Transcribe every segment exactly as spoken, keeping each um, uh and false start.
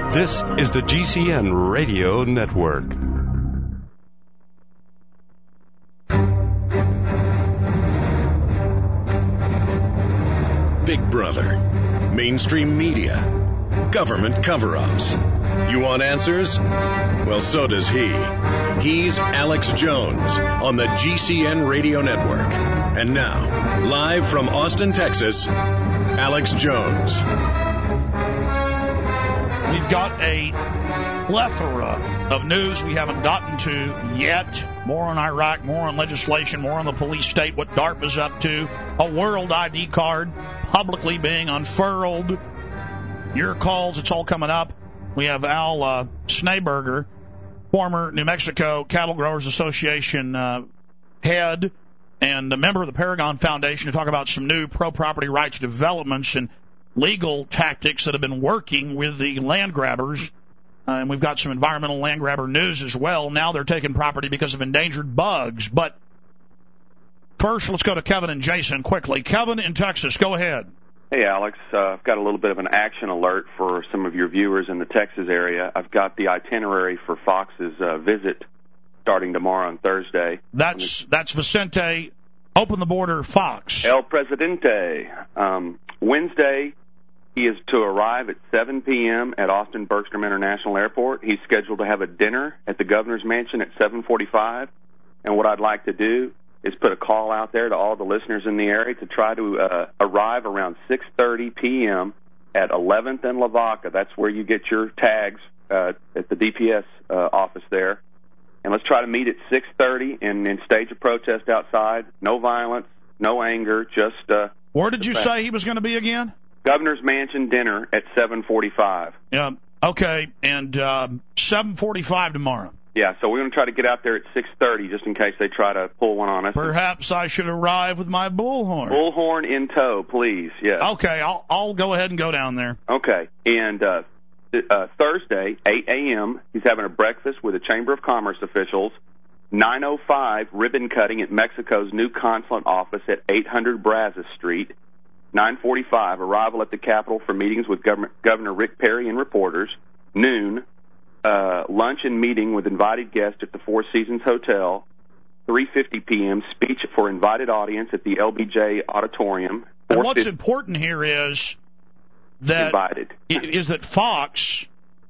This is the G C N Radio Network. Big Brother, mainstream media, government cover-ups. You want answers? Well, so does he. He's Alex Jones on the G C N Radio Network. And now, live from Austin, Texas, Alex Jones. We've got a plethora of news we haven't gotten to yet. More on Iraq, more on legislation, more on the police state, what DARPA's up to, a world I D card publicly being unfurled. Your calls, it's all coming up. We have Al uh, Schneeberger, former New Mexico Cattle Growers Association uh, head and a member of the Paragon Foundation, to talk about some new pro-property rights developments and legal tactics that have been working with the land grabbers. Uh, and we've got some environmental land grabber news as well. Now they're taking property because of endangered bugs. But first, let's go to Kevin and Jason quickly. Kevin in Texas, go ahead. Hey, Alex. Uh, I've got a little bit of an action alert for some of your viewers in the Texas area. I've got the itinerary for Fox's uh, visit starting tomorrow on Thursday. That's that's Vicente, Open the Border, Fox. El Presidente. Um, Wednesday, he is to arrive at seven p.m. at Austin Bergstrom International Airport. He's scheduled to have a dinner at the Governor's Mansion at seven forty-five. And what I'd like to do is put a call out there to all the listeners in the area to try to uh, arrive around six thirty p.m. at eleventh and Lavaca. That's where you get your tags uh, at the D P S uh, office there. And let's try to meet at six thirty and, and stage a protest outside. No violence, no anger, just... Uh, Where did you say he was going to be again? Governor's Mansion dinner at seven forty-five. Yeah, okay, and um, seven forty-five tomorrow. Yeah, so we're going to try to get out there at six thirty just in case they try to pull one on us. Perhaps I should arrive with my bullhorn. Bullhorn in tow, please, yes. Okay, I'll I'll go ahead and go down there. Okay, and uh, uh, Thursday, eight a.m., he's having a breakfast with the Chamber of Commerce officials. nine oh five, ribbon cutting at Mexico's new consulate office at eight hundred Brazos Street. nine forty-five, arrival at the Capitol for meetings with Governor, Governor Rick Perry and reporters. Noon, uh, lunch and meeting with invited guests at the Four Seasons Hotel. three fifty p.m., speech for invited audience at the L B J Auditorium. And what's important here is that invited. is that Fox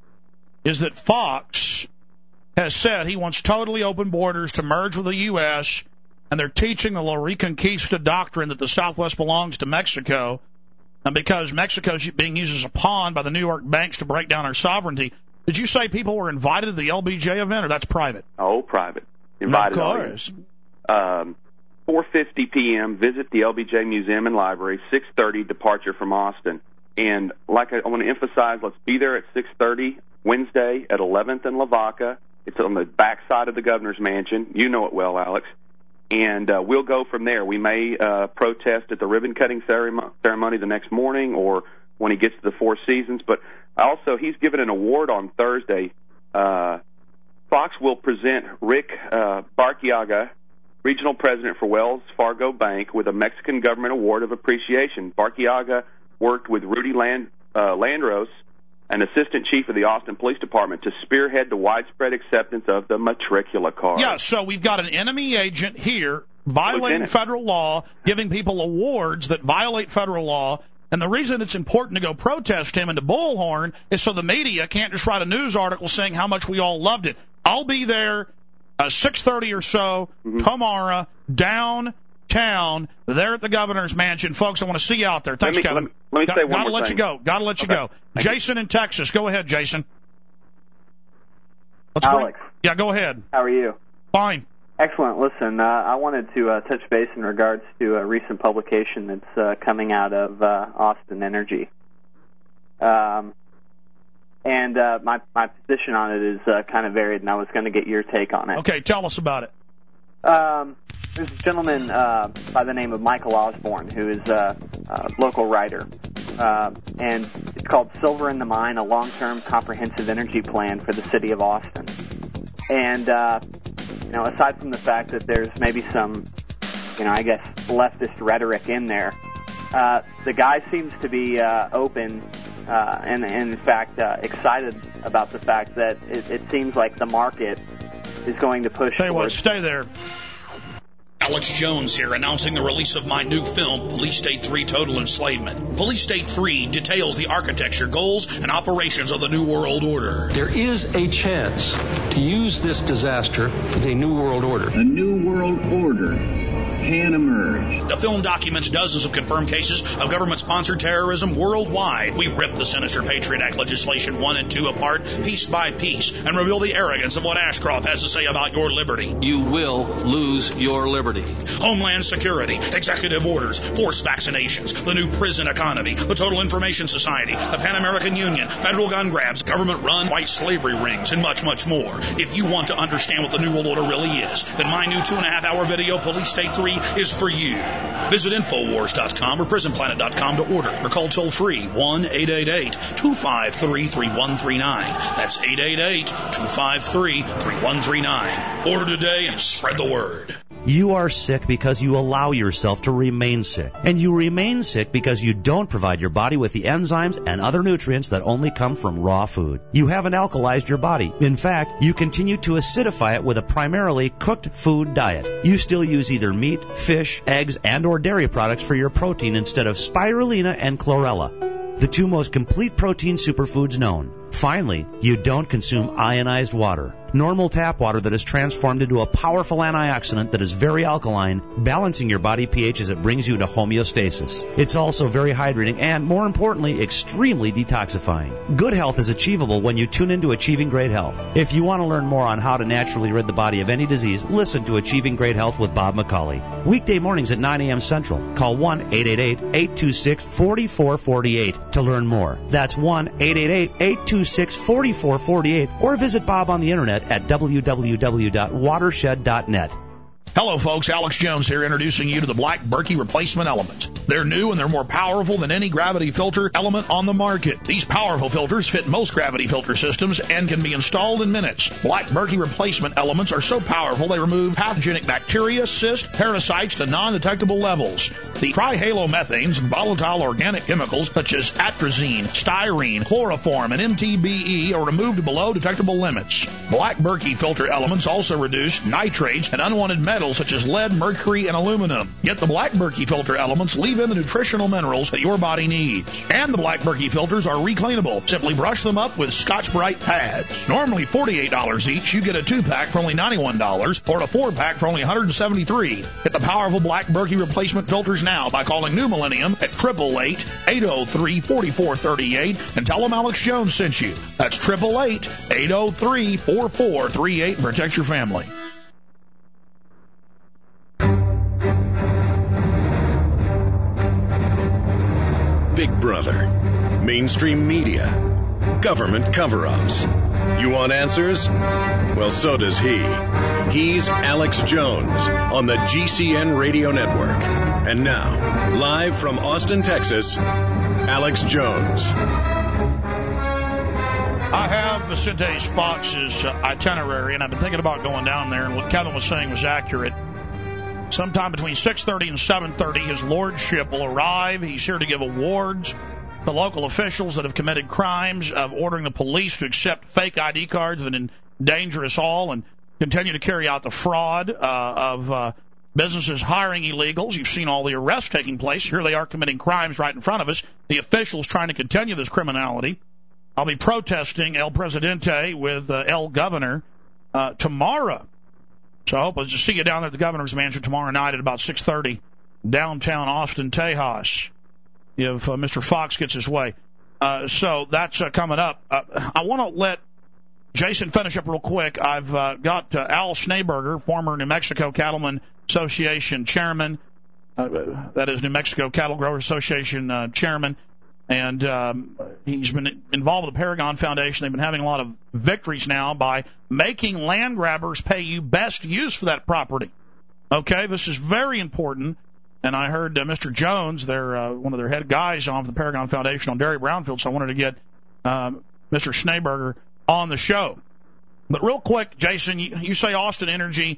is that Fox has said he wants totally open borders to merge with the U S, and they're teaching the La Reconquista doctrine that the Southwest belongs to Mexico, and because Mexico's being used as a pawn by the New York banks to break down our sovereignty. Did you say people were invited to the L B J event, or that's private? Oh, private. Invited of course. Um, four fifty p.m., visit the L B J Museum and Library. six thirty, departure from Austin. And like I, I want to emphasize, let's be there at six thirty Wednesday at eleventh and Lavaca. It's on the back side of the Governor's Mansion. You know it well, Alex. And uh, we'll go from there. We may uh, protest at the ribbon-cutting ceremony the next morning or when he gets to the Four Seasons. But also, he's given an award on Thursday. Uh, Fox will present Rick uh, Barquiaga, regional president for Wells Fargo Bank, with a Mexican government award of appreciation. Barquiaga worked with Rudy Land, uh, Landros, an assistant chief of the Austin Police Department, to spearhead the widespread acceptance of the matricula card. Yeah, so we've got an enemy agent here violating Lieutenant. federal law, giving people awards that violate federal law, and the reason it's important to go protest him and to bullhorn is so the media can't just write a news article saying how much we all loved it. I'll be there uh, six thirty or so mm-hmm. tomorrow, downtown, there at the Governor's Mansion. Folks, I want to see you out there. Thanks, let me, Kevin. Let me, let me Got, say one gotta more let thing. you go. Gotta let you okay. go. Thank Jason you. in Texas. Go ahead, Jason. Let's Alex. Bring, yeah, go ahead. How are you? Fine. Excellent. Listen, uh, I wanted to uh, touch base in regards to a recent publication that's uh, coming out of uh, Austin Energy. Um, and uh, my, my position on it is uh, kind of varied, and I was going to get your take on it. Okay, tell us about it. Um, there's a gentleman uh, by the name of Michael Osborne, who is a, a local writer, uh, and it's called Silver in the Mine, a long-term comprehensive energy plan for the city of Austin. And, uh, you know, aside from the fact that there's maybe some, you know, I guess leftist rhetoric in there, uh, the guy seems to be uh, open uh, and, and in fact uh, excited about the fact that it, it seems like the market is going to push. Tell you what, towards stay there. Alex Jones here, announcing the release of my new film, Police State three Total Enslavement. Police State three details the architecture, goals, and operations of the New World Order. There is a chance to use this disaster for the New World Order. A New World Order can emerge. The film documents dozens of confirmed cases of government-sponsored terrorism worldwide. We rip the sinister Patriot Act legislation one and two apart, piece by piece, and reveal the arrogance of what Ashcroft has to say about your liberty. You will lose your liberty. Homeland Security, executive orders, forced vaccinations, the new prison economy, the Total Information Society, the Pan American Union, federal gun grabs, government-run white slavery rings, and much, much more. If you want to understand what the New World Order really is, then my new two-and-a-half-hour video, Police State three, is for you. Visit Infowars dot com or Prison Planet dot com to order, or call toll-free one eight eight eight, two five three, three one three nine. That's eight eight eight, two five three, three one three nine. Order today and spread the word. You are sick because you allow yourself to remain sick. And you remain sick because you don't provide your body with the enzymes and other nutrients that only come from raw food. You haven't alkalized your body. In fact, you continue to acidify it with a primarily cooked food diet. You still use either meat, fish, eggs, and or dairy products for your protein instead of spirulina and chlorella, the two most complete protein superfoods known. Finally, you don't consume ionized water. Normal tap water that is transformed into a powerful antioxidant that is very alkaline, balancing your body pH as it brings you to homeostasis. It's also very hydrating and, more importantly, extremely detoxifying. Good health is achievable when you tune into Achieving Great Health. If you want to learn more on how to naturally rid the body of any disease, listen to Achieving Great Health with Bob McCauley. Weekday mornings at nine a.m. Central. Call one eight eight eight, eight two six, four four four eight to learn more. That's one eight eight eight, eight two six, four four four eight, or visit Bob on the internet at w w w dot watershed dot net. Hello, folks. Alex Jones here, introducing you to the Black Berkey Replacement Element. They're new and they're more powerful than any gravity filter element on the market. These powerful filters fit most gravity filter systems and can be installed in minutes. Black Berkey Replacement Elements are so powerful they remove pathogenic bacteria, cysts, parasites to non-detectable levels. The trihalomethanes and volatile organic chemicals such as atrazine, styrene, chloroform, and M T B E are removed below detectable limits. Black Berkey filter elements also reduce nitrates and unwanted metals such as lead, mercury, and aluminum. Yet the Black Berkey filter elements leave in the nutritional minerals that your body needs. And the Black Berkey filters are recleanable. Simply brush them up with Scotch-Brite pads. Normally forty-eight dollars each, you get a two-pack for only ninety-one dollars or a four-pack for only one hundred seventy-three dollars. Get the powerful Black Berkey replacement filters now by calling New Millennium at eight eight eight, eight oh three, four four three eight and tell them Alex Jones sent you. That's eight eight eight, eight oh three, four four three eight and protect your family. Big Brother, mainstream media, government cover-ups. You want answers? Well, so does he. He's Alex Jones on the G C N Radio Network. And now, live from Austin, Texas, Alex Jones. I have Vicente Fox's uh, itinerary, and I've been thinking about going down there, and what Kevin was saying was accurate. Sometime between six thirty and seven thirty, his lordship will arrive. He's here to give awards to local officials that have committed crimes of ordering the police to accept fake I D cards that endanger us all and continue to carry out the fraud uh, of uh, businesses hiring illegals. You've seen all the arrests taking place. Here they are committing crimes right in front of us. The officials trying to continue this criminality. I'll be protesting El Presidente with uh, El Governor uh, tomorrow. So I hope I'll just see you down there at the governor's mansion tomorrow night at about six thirty, downtown Austin, Tejas, if uh, Mister Fox gets his way. Uh, so that's uh, coming up. Uh, I want to let Jason finish up real quick. I've uh, got uh, Al Schneeberger, former New Mexico Cattlemen Association chairman, uh, that is New Mexico Cattle Growers Association uh, chairman, and um, he's been involved with the Paragon Foundation. They've been having a lot of victories now by making land grabbers pay you best use for that property. Okay, this is very important. And I heard uh, Mister Jones, their uh, one of their head guys on the Paragon Foundation on Derry Brownfield, so I wanted to get um, Mister Schneeberger on the show. But real quick, Jason, you, you say Austin Energy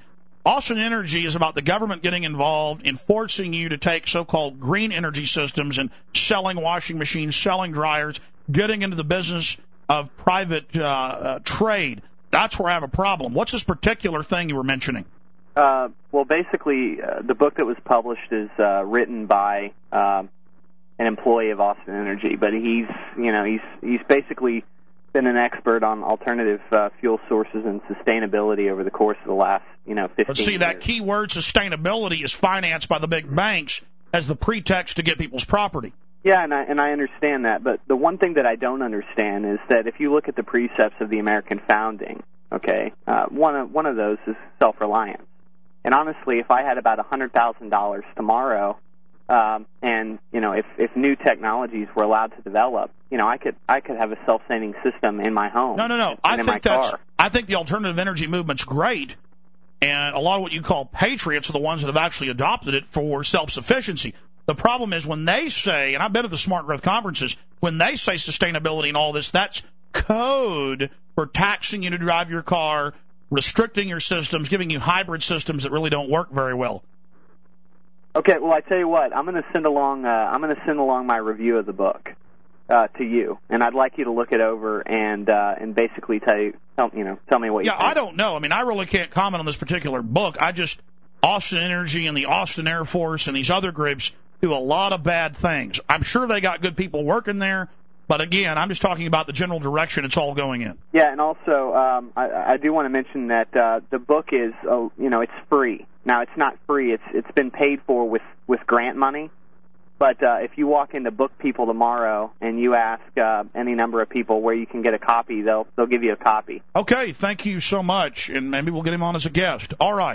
Austin Energy is about the government getting involved in forcing you to take so-called green energy systems and selling washing machines, selling dryers, getting into the business of private uh, uh, trade. That's where I have a problem. What's this particular thing you were mentioning? Uh, well, basically, uh, the book that was published is uh, written by uh, an employee of Austin Energy, but he's, you know, he's he's basically been an expert on alternative uh, fuel sources and sustainability over the course of the last, you know, fifteen But see, years. that key word sustainability is financed by the big banks as the pretext to get people's property. Yeah, and I, and I understand that, but the one thing that I don't understand is that if you look at the precepts of the American founding, okay, uh, one of one of those is self-reliance. And honestly, if I had about one hundred thousand dollars tomorrow, um, and you know, if if new technologies were allowed to develop, you know, I could I could have a self-sustaining system in my home. No, no, no. And I in my think that's car. I think the alternative energy movement's great, and a lot of what you call patriots are the ones that have actually adopted it for self-sufficiency. The problem is when they say, and I've been to the Smart Growth conferences, when they say sustainability and all this, that's code for taxing you to drive your car, restricting your systems, giving you hybrid systems that really don't work very well. Okay, well, I tell you what, I'm going to send along. Uh, I'm going to send along my review of the book uh, to you, and I'd like you to look it over and uh, and basically tell you, tell, you know, tell me what you Yeah, think. I don't know. I mean, I really can't comment on this particular book. I just Austin Energy and the Austin Air Force and these other groups do a lot of bad things. I'm sure they got good people working there, but again, I'm just talking about the general direction it's all going in. Yeah, and also um, I, I do want to mention that uh, the book is, uh, you know, it's free. Now, it's not free. It's it's been paid for with, with grant money. But uh, if you walk into Book People tomorrow and you ask uh, any number of people where you can get a copy, they'll they'll give you a copy. Okay, thank you so much, and maybe we'll get him on as a guest. All right.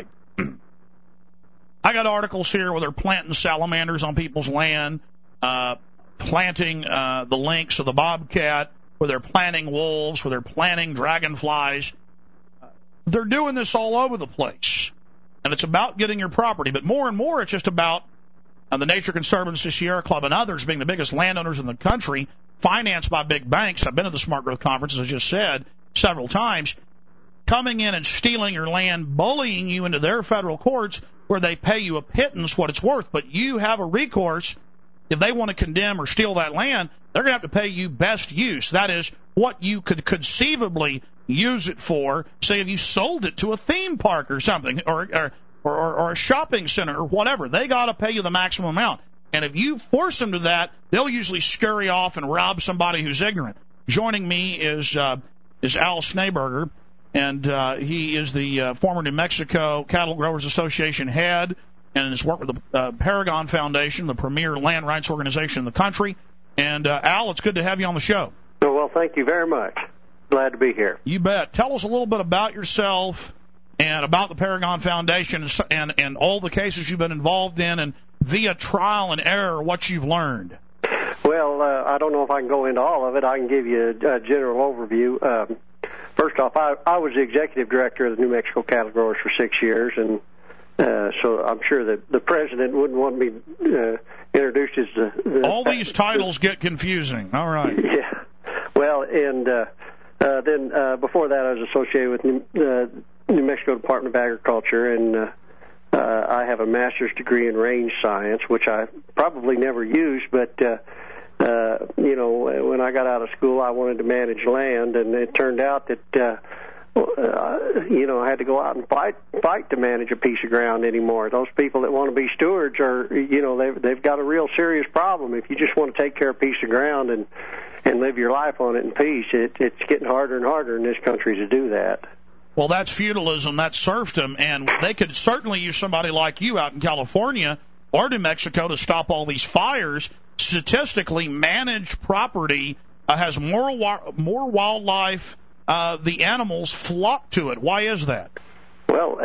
I got articles here where they're planting salamanders on people's land, uh, planting uh, the lynx or the bobcat, where they're planting wolves, where they're planting dragonflies. They're doing this all over the place, and it's about getting your property. But more and more, it's just about uh, the Nature Conservancy, the Sierra Club, and others being the biggest landowners in the country, financed by big banks. I've been to the Smart Growth Conference, as I just said, several times, coming in and stealing your land, bullying you into their federal courts where they pay you a pittance what it's worth, but you have a recourse. If they want to condemn or steal that land, they're going to have to pay you best use. That is, what you could conceivably use it for. Say if you sold it to a theme park or something, or or, or, or a shopping center or whatever, they got to pay you the maximum amount. And if you force them to that, they'll usually scurry off and rob somebody who's ignorant. Joining me is uh, is Al Schneeberger, and uh, he is the uh, former New Mexico Cattle Growers Association head, and has worked with the uh, Paragon Foundation, the premier land rights organization in the country. And, uh, Al, it's good to have you on the show. Well, thank you very much. Glad to be here. You bet. Tell us a little bit about yourself and about the Paragon Foundation and, and, and all the cases you've been involved in, and via trial and error, what you've learned. Well, uh, I don't know if I can go into all of it. I can give you a, a general overview. Um, first off, I, I was the executive director of the New Mexico Cattle Growers for six years, and Uh, so I'm sure that the president wouldn't want me uh, introduced as the, the... All these titles get confusing. All right. Yeah. Well, and uh, uh, then uh, before that I was associated with New, uh, New Mexico Department of Agriculture, and uh, uh, I have a master's degree in range science, which I probably never used, but, uh, uh, you know, when I got out of school I wanted to manage land, and it turned out that... Uh, Uh, you know, I had to go out and fight fight to manage a piece of ground anymore. Those people that want to be stewards are, you know, they've they've got a real serious problem. If you just want to take care of a piece of ground and and live your life on it in peace, it, it's getting harder and harder in this country to do that. Well, that's feudalism, that's serfdom, and they could certainly use somebody like you out in California or New Mexico to stop all these fires. Statistically, managed property uh, has more more wildlife. Uh, the animals flock to it. Why is that? Well,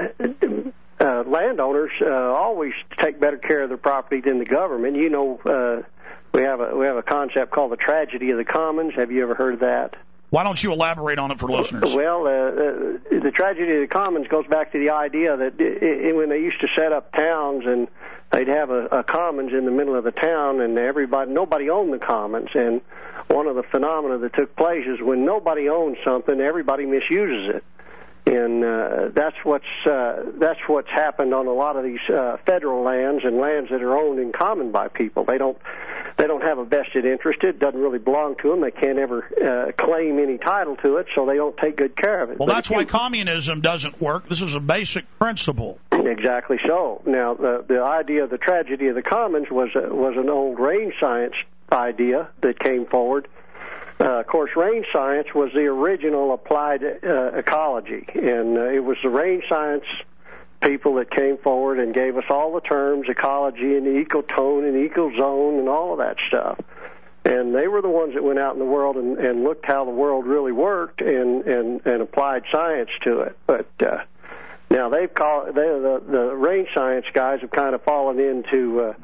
uh, landowners uh, always take better care of their property than the government. You know, uh, we have a we have a concept called the tragedy of the commons. Have you ever heard of that? Why don't you elaborate on it for listeners? Well, uh, uh, the tragedy of the commons goes back to the idea that it, it, when they used to set up towns and they'd have a, a commons in the middle of the town, and everybody, nobody owned the commons. And one of the phenomena that took place is when nobody owns something, everybody misuses it. And uh, that's what's uh, that's what's happened on a lot of these uh, federal lands and lands that are owned in common by people. They don't they don't have a vested interest. It doesn't really belong to them. They can't ever uh, claim any title to it, so they don't take good care of it. Well, but that's again, why communism doesn't work. This is a basic principle. Exactly so. Now, the the idea of the tragedy of the commons was a, was an old range science idea that came forward. Uh, of course, range science was the original applied uh, ecology, and uh, it was the range science people that came forward and gave us all the terms, ecology and ecotone and ecozone and all of that stuff. And they were the ones that went out in the world and, and looked how the world really worked and, and, and applied science to it. But uh, now they've called they, the the range science guys have kind of fallen into uh,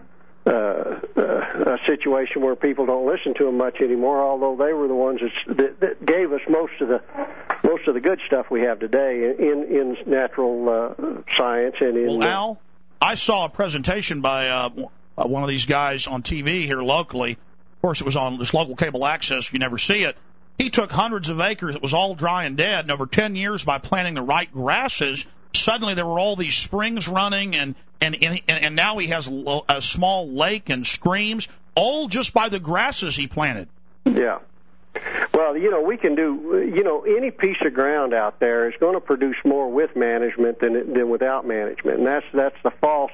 Uh, uh, a situation where people don't listen to them much anymore. Although they were the ones that, that gave us most of the most of the good stuff we have today in in natural uh, science and in. Well, Al, I saw a presentation by uh, one of these guys on T V here locally. Of course, it was on this local cable access. You never see it. He took hundreds of acres. It was all dry and dead. And over ten years, by planting the right grasses, suddenly there were all these springs running, and and and, and now he has a, a small lake and streams, all just by the grasses he planted. Yeah. Well, you know, we can do, you know, any piece of ground out there is going to produce more with management than than without management, and that's that's the false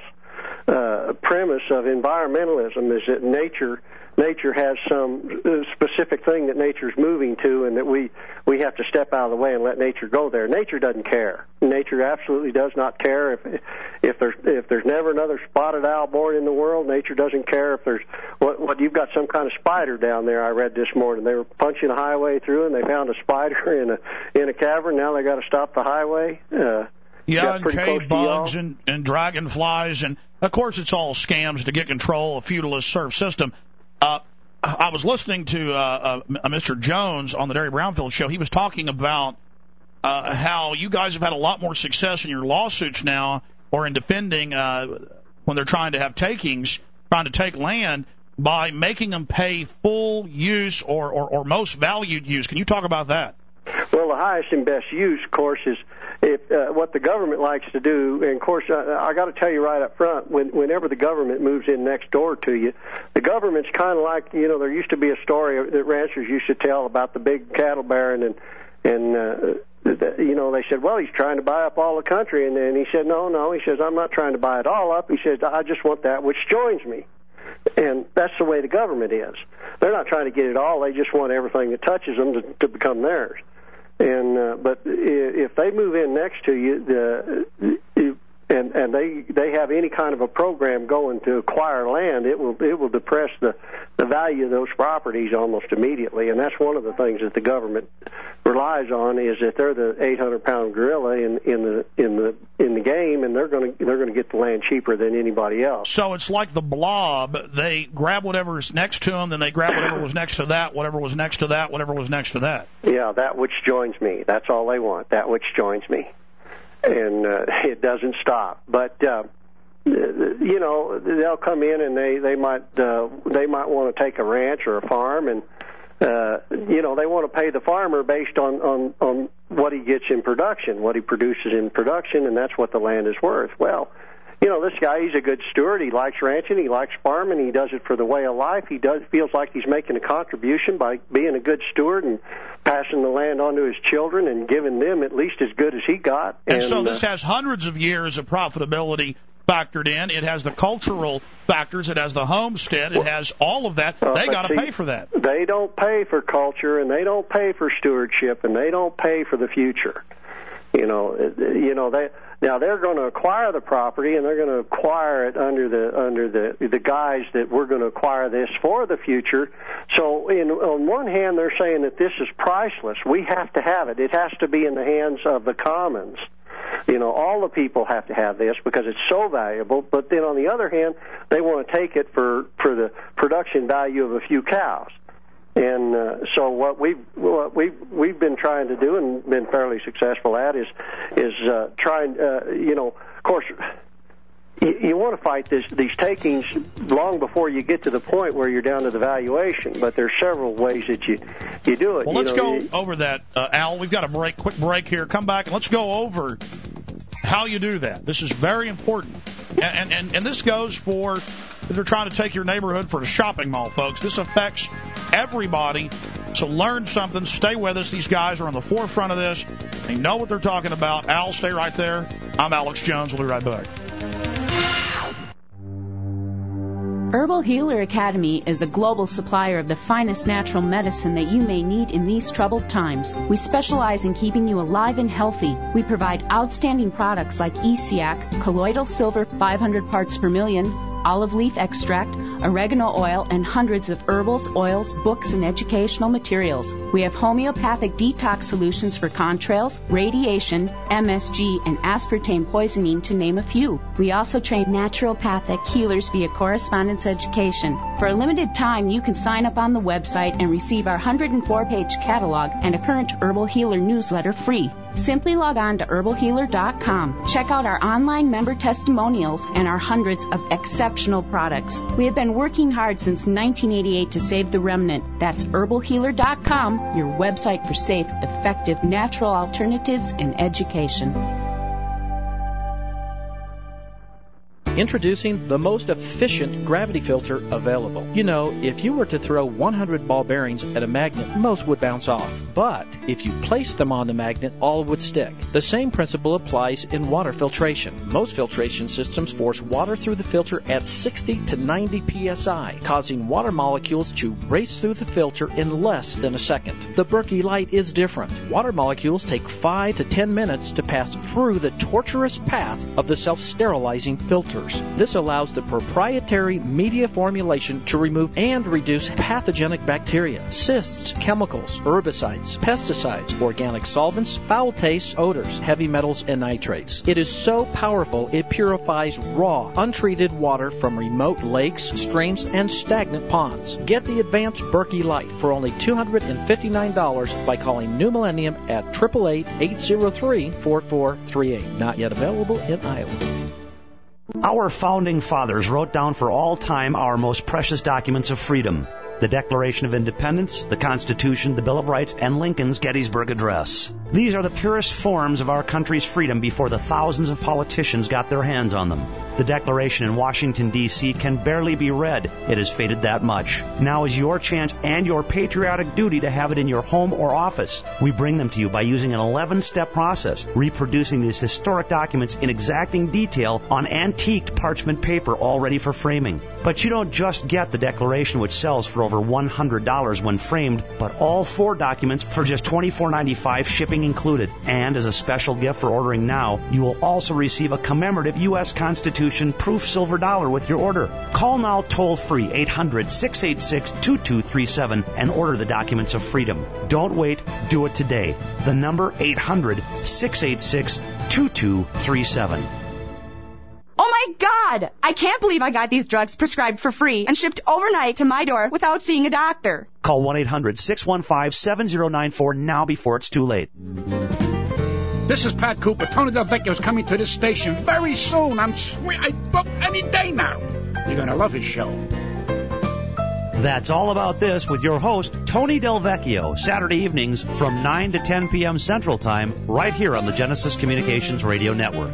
uh, premise of environmentalism, is that nature. Nature has some specific thing that nature's moving to, and that we, we have to step out of the way and let nature go there. Nature doesn't care. Nature absolutely does not care if if there's if there's never another spotted owl born in the world. Nature doesn't care if there's what what you've got some kind of spider down there. I read this morning they were punching a highway through and they found a spider in a in a cavern. Now they got to stop the highway. Uh, Yeah, and cave bugs and, and dragonflies, and of course it's all scams to get control of feudalist serf system. Uh, I was listening to uh, uh, Mister Jones on the Derry Brownfield show. He was talking about uh, how you guys have had a lot more success in your lawsuits now, or in defending uh, when they're trying to have takings, trying to take land, by making them pay full use or, or, or most valued use. Can you talk about that? Well, the highest and best use, of course, is if, uh, what the government likes to do. And, of course, uh, I got to tell you right up front, when, whenever the government moves in next door to you, the government's kind of like, you know, there used to be a story that ranchers used to tell about the big cattle baron, and, and uh, the, you know, they said, well, he's trying to buy up all the country. And then he said, no, no, he says, I'm not trying to buy it all up. He says, I just want that which joins me. And that's the way the government is. They're not trying to get it all. They just want everything that touches them to, to become theirs. And uh, but if they move in next to you, the, and and they they have any kind of a program going to acquire land, it will it will depress the the value of those properties almost immediately. And that's one of the things that the government relies on, is that they're the eight hundred pound gorilla in in the in the in the game, and they're going to they're going to get the land cheaper than anybody else. So it's like the blob. They grab whatever's next to them, then they grab whatever was next to that, whatever was next to that, whatever was next to that. Yeah, that which joins me. That's all they want. That which joins me. And uh, it doesn't stop. But uh, you know, they'll come in and they they might uh, they might want to take a ranch or a farm, and uh, you know, they want to pay the farmer based on, on on what he gets in production, what he produces in production, and that's what the land is worth. Well, you know, this guy, he's a good steward. He likes ranching. He likes farming. He does it for the way of life. He does feels like he's making a contribution by being a good steward and passing the land on to his children and giving them at least as good as he got. And, and so uh, this has hundreds of years of profitability factored in. It has the cultural factors. It has the homestead. It has all of that. Uh, they got to see, pay for that. They don't pay for culture, and they don't pay for stewardship, and they don't pay for the future. You know, you know they now they're going to acquire the property, and they're going to acquire it under the under the the guise that we're going to acquire this for the future. So, in, on one hand, they're saying that this is priceless. We have to have it. It has to be in the hands of the commons. You know, all the people have to have this because it's so valuable. But then, on the other hand, they want to take it for for the production value of a few cows. And uh, so what we've what we've we've been trying to do and been fairly successful at is is uh, trying uh, you know, of course, you, you want to fight this, these takings long before you get to the point where you're down to the valuation. But there's several ways that you you do it. Well, you let's know, go you, over that, uh, Al. We've got a break, quick break here. Come back and let's go over how you do that. This is very important. And, and, and this goes for if they're trying to take your neighborhood for a shopping mall, folks. This affects everybody. So learn something. Stay with us. These guys are on the forefront of this. They know what they're talking about. Al, stay right there. I'm Alex Jones. We'll be right back. Herbal Healer Academy is a global supplier of the finest natural medicine that you may need in these troubled times. We specialize in keeping you alive and healthy. We provide outstanding products like E C A C, colloidal silver five hundred parts per million, olive leaf extract, oregano oil, and hundreds of herbals, oils, books, and educational materials. We have homeopathic detox solutions for contrails, radiation, M S G, and aspartame poisoning, to name a few. We also train naturopathic healers via correspondence education. For a limited time, you can sign up on the website and receive our one hundred four page catalog and a current Herbal Healer newsletter free. Simply log on to herbal healer dot com. Check out our online member testimonials and our hundreds of exceptional products. We have been working hard since nineteen eighty-eight to save the remnant. That's herbal healer dot com, your website for safe, effective, natural alternatives and education. Introducing the most efficient gravity filter available. You know, if you were to throw one hundred ball bearings at a magnet, most would bounce off. But if you place them on the magnet, all would stick. The same principle applies in water filtration. Most filtration systems force water through the filter at sixty to ninety P S I, causing water molecules to race through the filter in less than a second. The Berkey Light is different. Water molecules take five to ten minutes to pass through the tortuous path of the self-sterilizing filter. This allows the proprietary media formulation to remove and reduce pathogenic bacteria, cysts, chemicals, herbicides, pesticides, organic solvents, foul tastes, odors, heavy metals, and nitrates. It is so powerful it purifies raw, untreated water from remote lakes, streams, and stagnant ponds. Get the advanced Berkey Light for only two hundred fifty-nine dollars by calling New Millennium at eight eight eight, eight zero three, four four three eight. Not yet available in Iowa. Our founding fathers wrote down for all time our most precious documents of freedom: the Declaration of Independence, the Constitution, the Bill of Rights, and Lincoln's Gettysburg Address. These are the purest forms of our country's freedom before the thousands of politicians got their hands on them. The Declaration in Washington, D C can barely be read. It has faded that much. Now is your chance and your patriotic duty to have it in your home or office. We bring them to you by using an eleven-step process, reproducing these historic documents in exacting detail on antiqued parchment paper all ready for framing. But you don't just get the Declaration, which sells for over one hundred dollars when framed, but all four documents for just twenty-four ninety-five, shipping included. And as a special gift for ordering now, you will also receive a commemorative U S Constitution proof silver dollar with your order. Call now toll-free eight hundred, six eight six, two two three seven and order the documents of freedom. Don't wait. Do it today. The number eight hundred, six eight six, two two three seven. Oh my God! I can't believe I got these drugs prescribed for free and shipped overnight to my door without seeing a doctor. Call one eight hundred, six one five, seven zero nine four now before it's too late. This is Pat Cooper. Tony Del Vecchio's coming to this station very soon. I'm sweet. I book any day now. You're going to love his show. That's all about this with your host, Tony Del Vecchio, Saturday evenings from nine to ten p.m. Central Time, right here on the Genesis Communications Radio Network.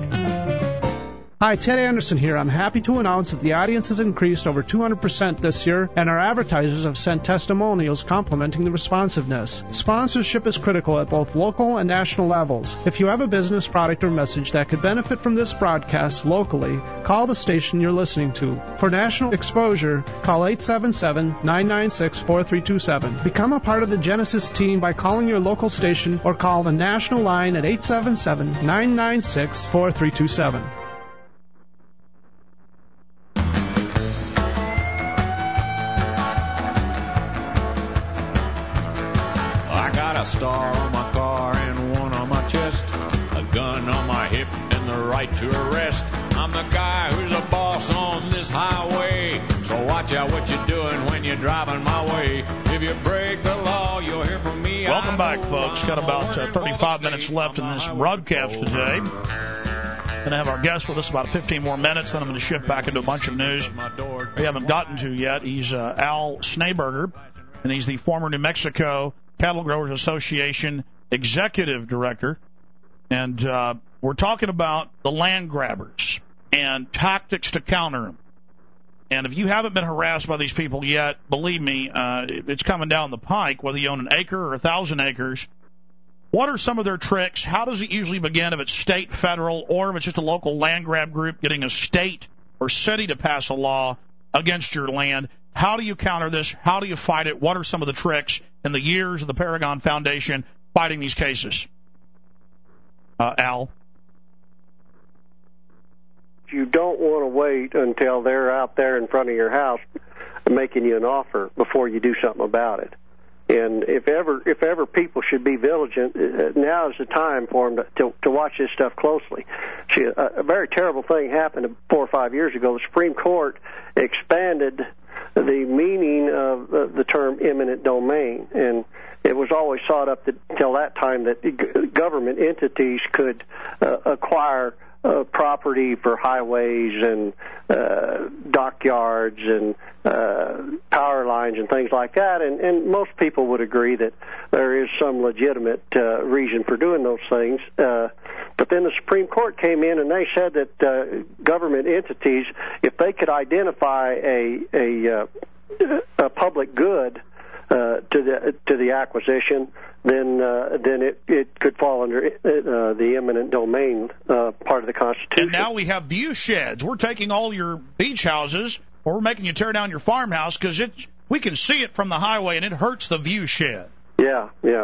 Hi, Ted Anderson here. I'm happy to announce that the audience has increased over two hundred percent this year, and our advertisers have sent testimonials complimenting the responsiveness. Sponsorship is critical at both local and national levels. If you have a business, product, or message that could benefit from this broadcast locally, call the station you're listening to. For national exposure, call eight seven seven, nine nine six, four three two seven. Become a part of the Genesis team by calling your local station or call the national line at eight seven seven, nine nine six, four three two seven. A star on my car and one on my chest, a gun on my hip and the right to arrest. I'm the guy who's a boss on this highway, so watch out what you're doing when you're driving my way. If you break the law, you'll hear from me. Welcome back, folks. Got about uh, thirty-five minutes left in this broadcast today. Going to have our guest with us about fifteen more minutes, then I'm going to shift back into a bunch of news we haven't gotten to yet. He's uh, Al Schneeberger, and he's the former New Mexico Cattle Growers Association Executive Director. And uh, we're talking about the land grabbers and tactics to counter them. And if you haven't been harassed by these people yet, believe me, uh, it's coming down the pike, whether you own an acre or a thousand acres. What are some of their tricks? How does it usually begin if it's state, federal, or if it's just a local land grab group getting a state or city to pass a law against your land? How do you counter this? How do you fight it? What are some of the tricks in the years of the Paragon Foundation fighting these cases? Uh, Al? You don't want to wait until they're out there in front of your house making you an offer before you do something about it. And if ever, if ever people should be vigilant, now is the time for them to, to, to watch this stuff closely. See, a, a very terrible thing happened four or five years ago. The Supreme Court expanded the meaning of uh, the term eminent domain, and it was always thought up until that time that government entities could uh, acquire Uh, property for highways and uh, dockyards and uh, power lines and things like that, and, and most people would agree that there is some legitimate uh, reason for doing those things. Uh, but then the Supreme Court came in and they said that uh, government entities, if they could identify a a, uh, a public good uh, to the to the acquisition, then uh, then it, it could fall under uh, the eminent domain uh, part of the Constitution. And now we have view sheds. We're taking all your beach houses, or we're making you tear down your farmhouse because it we can see it from the highway, and it hurts the view shed. Yeah, yeah.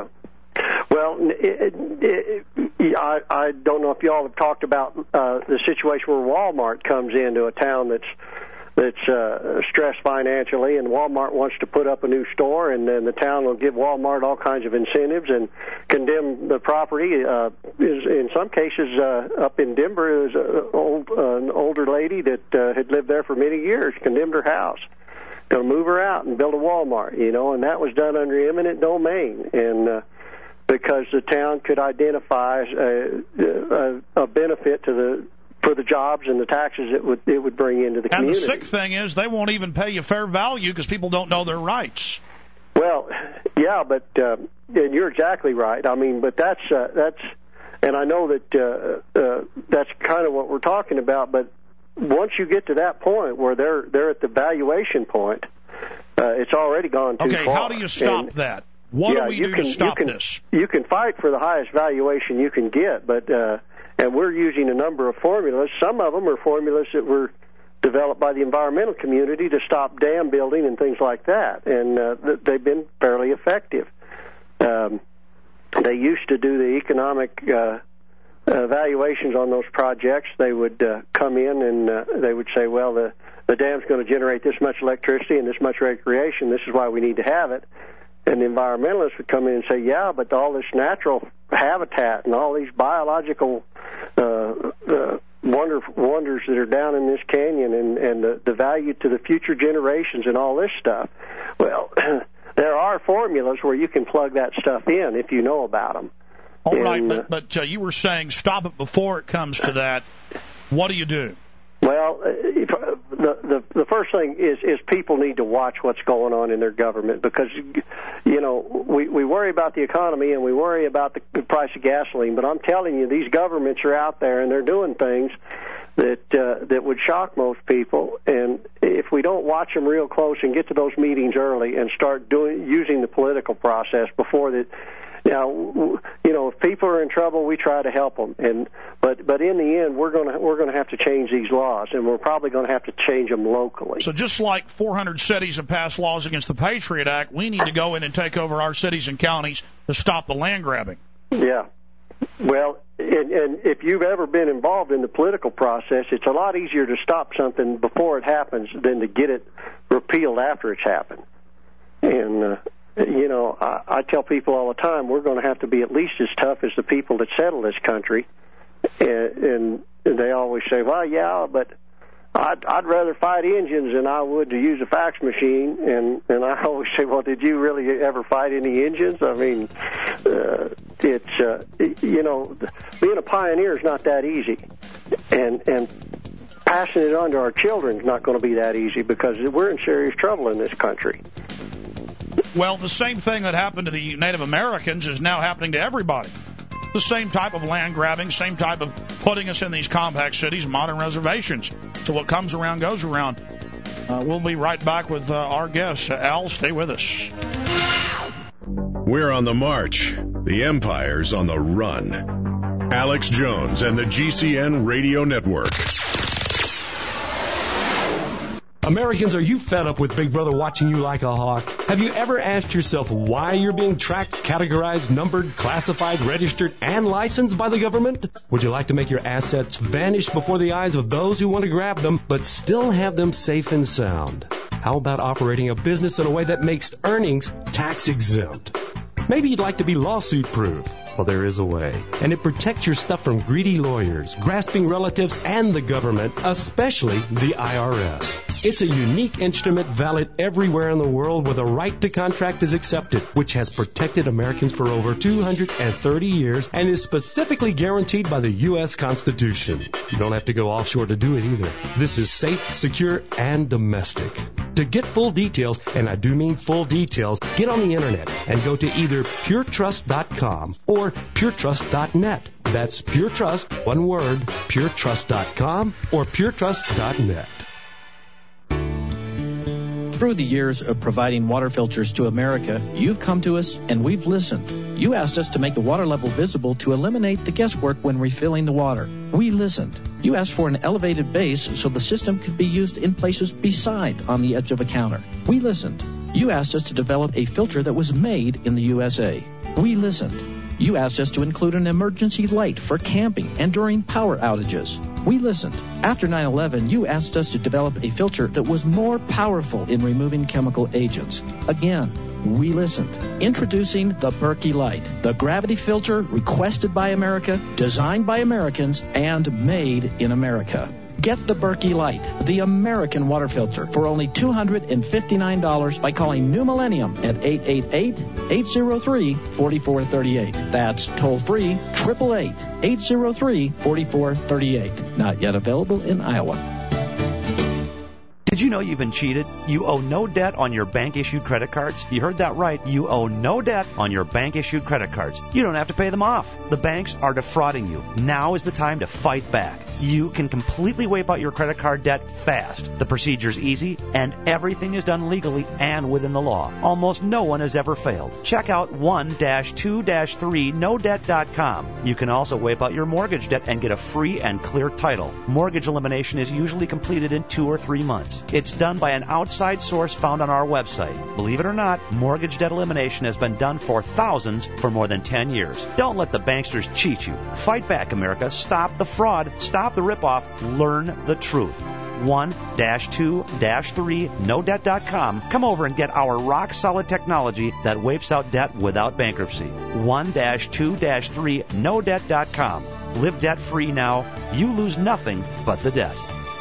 Well, it, it, it, I, I don't know if you all have talked about uh, the situation where Walmart comes into a town that's that's uh, stressed financially, and Walmart wants to put up a new store, and then the town will give Walmart all kinds of incentives and condemn the property. Uh, is, in some cases, uh, up in Denver, is a old, uh, an older lady that uh, had lived there for many years, condemned her house, going to move her out and build a Walmart, you know, and that was done under eminent domain, and uh, because the town could identify a, a, a benefit to the for the jobs and the taxes it would it would bring into the and community. And the sick thing is they won't even pay you fair value because people don't know their rights. Well, yeah, but uh, and you're exactly right. I mean, but that's uh, that's, and I know that uh, uh, that's kind of what we're talking about. But once you get to that point where they're they're at the valuation point, uh, it's already gone too okay, far. Okay, how do you stop and, that? What yeah, do we you do can, to stop you can, this? You can fight for the highest valuation you can get, but. Uh, And we're using a number of formulas. Some of them are formulas that were developed by the environmental community to stop dam building and things like that, and uh, they've been fairly effective. Um, they used to do the economic uh, evaluations on those projects. They would uh, come in and uh, they would say, well, the, the dam's going to generate this much electricity and this much recreation. This is why we need to have it. And the environmentalists would come in and say, yeah, but all this natural habitat and all these biological uh, uh, wonder, wonders that are down in this canyon and, and the, the value to the future generations and all this stuff. Well, there are formulas where you can plug that stuff in if you know about them. All and, right, but, but uh, you were saying stop it before it comes to that. What do you do? Well, if, uh, the, the the first thing is is people need to watch what's going on in their government because, you know, we, we worry about the economy and we worry about the, the price of gasoline, but I'm telling you, these governments are out there and they're doing things that uh, that would shock most people. And if we don't watch them real close and get to those meetings early and start doing using the political process before that. Now, you know, if people are in trouble, we try to help them, and but but in the end, we're going to we're going to have to change these laws, and we're probably going to have to change them locally. So just like four hundred cities have passed laws against the Patriot Act, we need to go in and take over our cities and counties to stop the land grabbing. Yeah. Well, and, and if you've ever been involved in the political process, it's a lot easier to stop something before it happens than to get it repealed after it's happened. And uh, you know, I, I tell people all the time, we're going to have to be at least as tough as the people that settle this country. And, and they always say, well, yeah, but I'd, I'd rather fight Indians than I would to use a fax machine. And, and I always say, well, did you really ever fight any Indians? I mean, uh, uh, it's uh, you know, being a pioneer is not that easy, and and passing it on to our children is not going to be that easy because we're in serious trouble in this country. Well, the same thing that happened to the Native Americans is now happening to everybody. The same type of land grabbing, same type of putting us in these compact cities, modern reservations. So what comes around goes around. Uh, we'll be right back with uh, our guests. Uh, Al, stay with us. We're on the march. The Empire's on the run. Alex Jones and the G C N Radio Network. Americans, are you fed up with Big Brother watching you like a hawk? Have you ever asked yourself why you're being tracked, categorized, numbered, classified, registered, and licensed by the government? Would you like to make your assets vanish before the eyes of those who want to grab them, but still have them safe and sound? How about operating a business in a way that makes earnings tax exempt? Maybe you'd like to be lawsuit-proof. Well, there is a way. And it protects your stuff from greedy lawyers, grasping relatives, and the government, especially the I R S. It's a unique instrument valid everywhere in the world where the right to contract is accepted, which has protected Americans for over two hundred thirty years and is specifically guaranteed by the U S Constitution. You don't have to go offshore to do it either. This is safe, secure, and domestic. To get full details, and I do mean full details, get on the internet and go to either pure trust dot com or pure trust dot net. That's Pure Trust, one word, pure trust dot com or pure trust dot net. Through the years of providing water filters to America, you've come to us and we've listened. You asked us to make the water level visible to eliminate the guesswork when refilling the water. We listened. You asked for an elevated base so the system could be used in places beside on the edge of a counter. We listened. You asked us to develop a filter that was made in the U S A. We listened. You asked us to include an emergency light for camping and during power outages. We listened. After nine eleven, you asked us to develop a filter that was more powerful in removing chemical agents. Again, we listened. Introducing the Berkey Light, the gravity filter requested by America, designed by Americans, and made in America. Get the Berkey Light, the American water filter, for only two hundred fifty-nine dollars by calling New Millennium at eight eight eight, eight zero three, four four three eight. That's toll-free, eight eight eight, eight zero three, four four three eight. Not yet available in Iowa. Did you know you've been cheated? You owe no debt on your bank-issued credit cards. You heard that right. You owe no debt on your bank-issued credit cards. You don't have to pay them off. The banks are defrauding you. Now is the time to fight back. You can completely wipe out your credit card debt fast. The procedure's easy, and everything is done legally and within the law. Almost no one has ever failed. Check out one dash two dash three no debt dot com. You can also wipe out your mortgage debt and get a free and clear title. Mortgage elimination is usually completed in two or three months. It's done by an outside source found on our website. Believe it or not, mortgage debt elimination has been done for thousands for more than ten years. Don't let the banksters cheat you. Fight back, America. Stop the fraud. Stop the ripoff. Learn the truth. one dash two dash three no debt dot com. Come over and get our rock-solid technology that wipes out debt without bankruptcy. one dash two dash three no debt dot com. Live debt-free now. You lose nothing but the debt.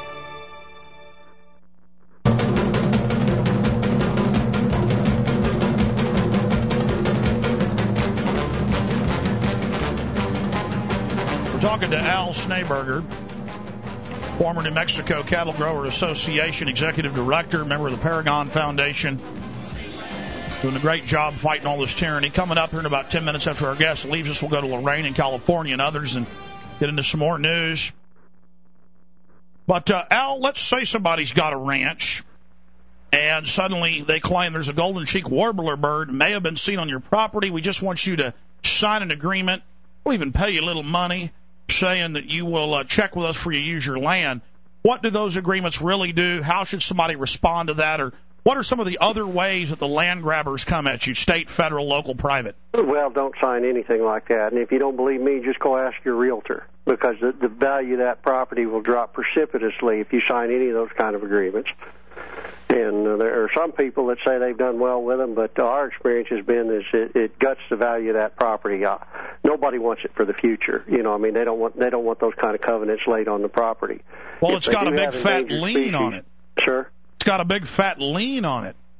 Talking to Al Schneeberger, former New Mexico Cattle Grower Association Executive Director, member of the Paragon Foundation, doing a great job fighting all this tyranny. Coming up here in about ten minutes after our guest leaves us, we'll go to Lorraine in California and others and get into some more news. But, uh, Al, let's say somebody's got a ranch and suddenly they claim there's a golden cheek warbler bird may have been seen on your property. We just want you to sign an agreement. We'll even pay you a little money, saying that you will uh, check with us before you use your land. What do those agreements really do? How should somebody respond to that? Or what are some of the other ways that the land grabbers come at you, state, federal, local, private? Well, don't sign anything like that. And if you don't believe me, just go ask your realtor, because the, the value of that property will drop precipitously if you sign any of those kind of agreements. And uh, there are some people that say they've done well with them, but uh, our experience has been is it, it guts the value of that property. Uh, nobody wants it for the future. You know, I mean, they don't want they don't want those kind of covenants laid on the property. Well, if it's got a big fat lien species, on it. Sure. It's got a big fat lien on it.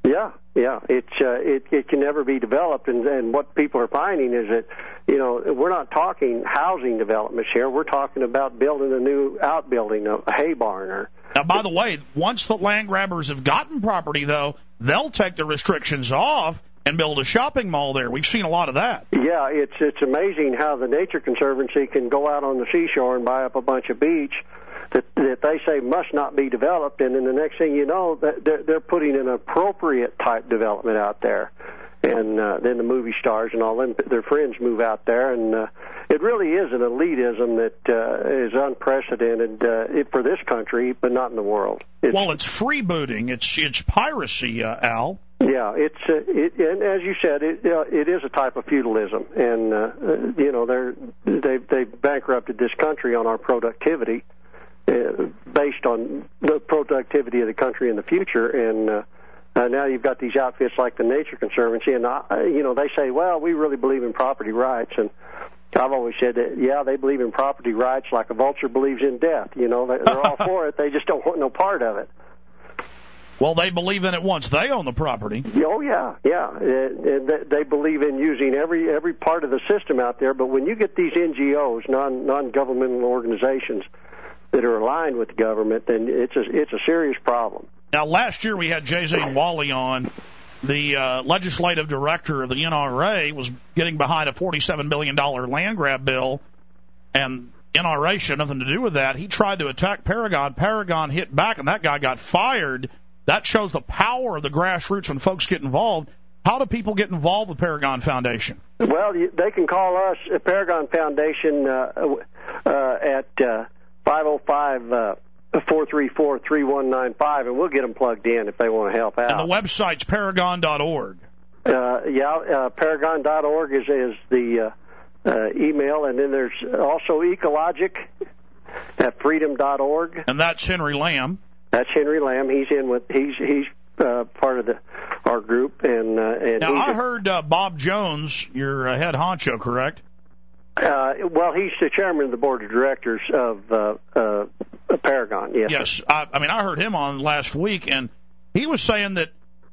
Yeah, yeah. It's uh, it it can never be developed, and, and what people are finding is that, you know, we're not talking housing developments here. We're talking about building a new outbuilding, a hay barn. Or now, by the way, once the land grabbers have gotten property, though, they'll take the restrictions off and build a shopping mall there. We've seen a lot of that. Yeah, it's it's amazing how the Nature Conservancy can go out on the seashore and buy up a bunch of beach that that they say must not be developed, and then the next thing you know, they're they're putting an appropriate type development out there, and uh, then the movie stars and all them, their friends move out there, and uh, it really is an elitism that uh, is unprecedented uh, for this country, but not in the world. It's, well, it's freebooting, it's it's piracy, uh, Al. Yeah, it's uh, it, and as you said, it uh, it is a type of feudalism, and uh, you know they're they they bankrupted this country on our productivity. Uh, based on the productivity of the country in the future, and uh, uh, now you've got these outfits like the Nature Conservancy, and uh, you know they say, well, we really believe in property rights, and I've always said that, yeah, they believe in property rights like a vulture believes in death. You know, they're, they're all for it, they just don't want no part of it. Well, they believe in it once they own the property. Oh yeah, yeah. Uh, they believe in using every every part of the system out there, but when you get these N G Os, non non-governmental organizations, that are aligned with the government, then it's a, it's a serious problem. Now, last year we had Jay Zane Wally on. The uh, legislative director of the N R A was getting behind a forty-seven billion dollars land grab bill, and N R A had nothing to do with that. He tried to attack Paragon. Paragon hit back, and that guy got fired. That shows the power of the grassroots when folks get involved. How do people get involved with Paragon Foundation? Well, they can call us at Paragon Foundation uh, uh, at... Uh, five oh five, four three four, three one nine five, and we'll get them plugged in if they want to help out. And the website's paragon dot org. Uh, yeah, uh, paragon dot org is, is the uh, uh, email, and then there's also Ecologic at freedom dot org. And that's Henry Lamb. That's Henry Lamb. He's in with he's he's uh, part of the our group, and uh, and now I heard uh, Bob Jones, your uh, head honcho, correct? Uh, well, he's the chairman of the board of directors of uh, uh, Paragon. Yes. Yes. I, I mean, I heard him on last week, and he was saying that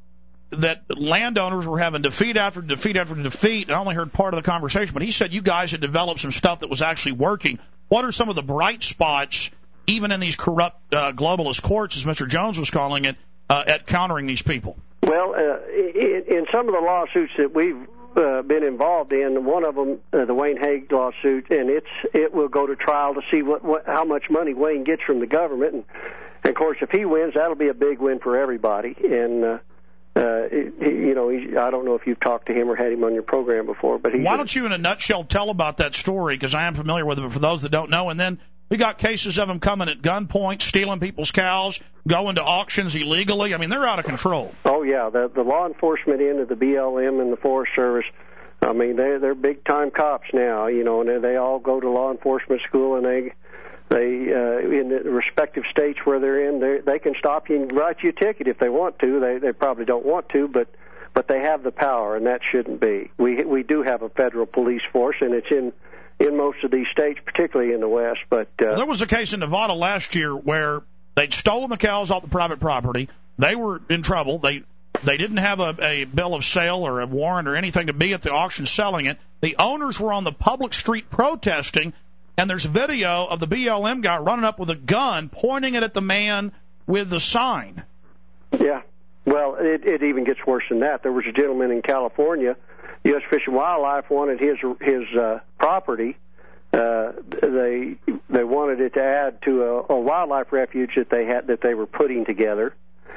that landowners were having defeat after defeat after defeat. I only heard part of the conversation, but he said you guys had developed some stuff that was actually working. What are some of the bright spots, even in these corrupt uh, globalist courts, as Mister Jones was calling it, uh, at countering these people? Well, uh, in, in some of the lawsuits that we've Uh, been involved in, one of them, uh, the Wayne Hague lawsuit, and it's it will go to trial to see what, what how much money Wayne gets from the government, and, and of course if he wins, that'll be a big win for everybody. And uh, uh, it, you know, he's, I don't know if you've talked to him or had him on your program before, but he's why don't you, in a nutshell, tell about that story, because I am familiar with it, but for those that don't know, and then we got cases of them coming at gunpoint, stealing people's cows, going to auctions illegally. I mean, they're out of control. Oh, yeah. The, the law enforcement end of the B L M and the Forest Service, I mean, they're, they're big-time cops now, you know, and they, they all go to law enforcement school, and they, they uh, in the respective states where they're in, they, they can stop you and write you a ticket if they want to. They, they probably don't want to, but but they have the power, and that shouldn't be. We, we do have a federal police force, and it's in... in most of these states, particularly in the West. But uh, there was a case in Nevada last year where they'd stolen the cows off the private property. They were in trouble. They they didn't have a, a bill of sale or a warrant or anything to be at the auction selling it. The owners were on the public street protesting, and there's video of the B L M guy running up with a gun, pointing it at the man with the sign. Yeah. Well, it, it even gets worse than that. There was a gentleman in California. U S Fish and Wildlife wanted his his uh, property. Uh, they they wanted it to add to a, a wildlife refuge that they had that they were putting together,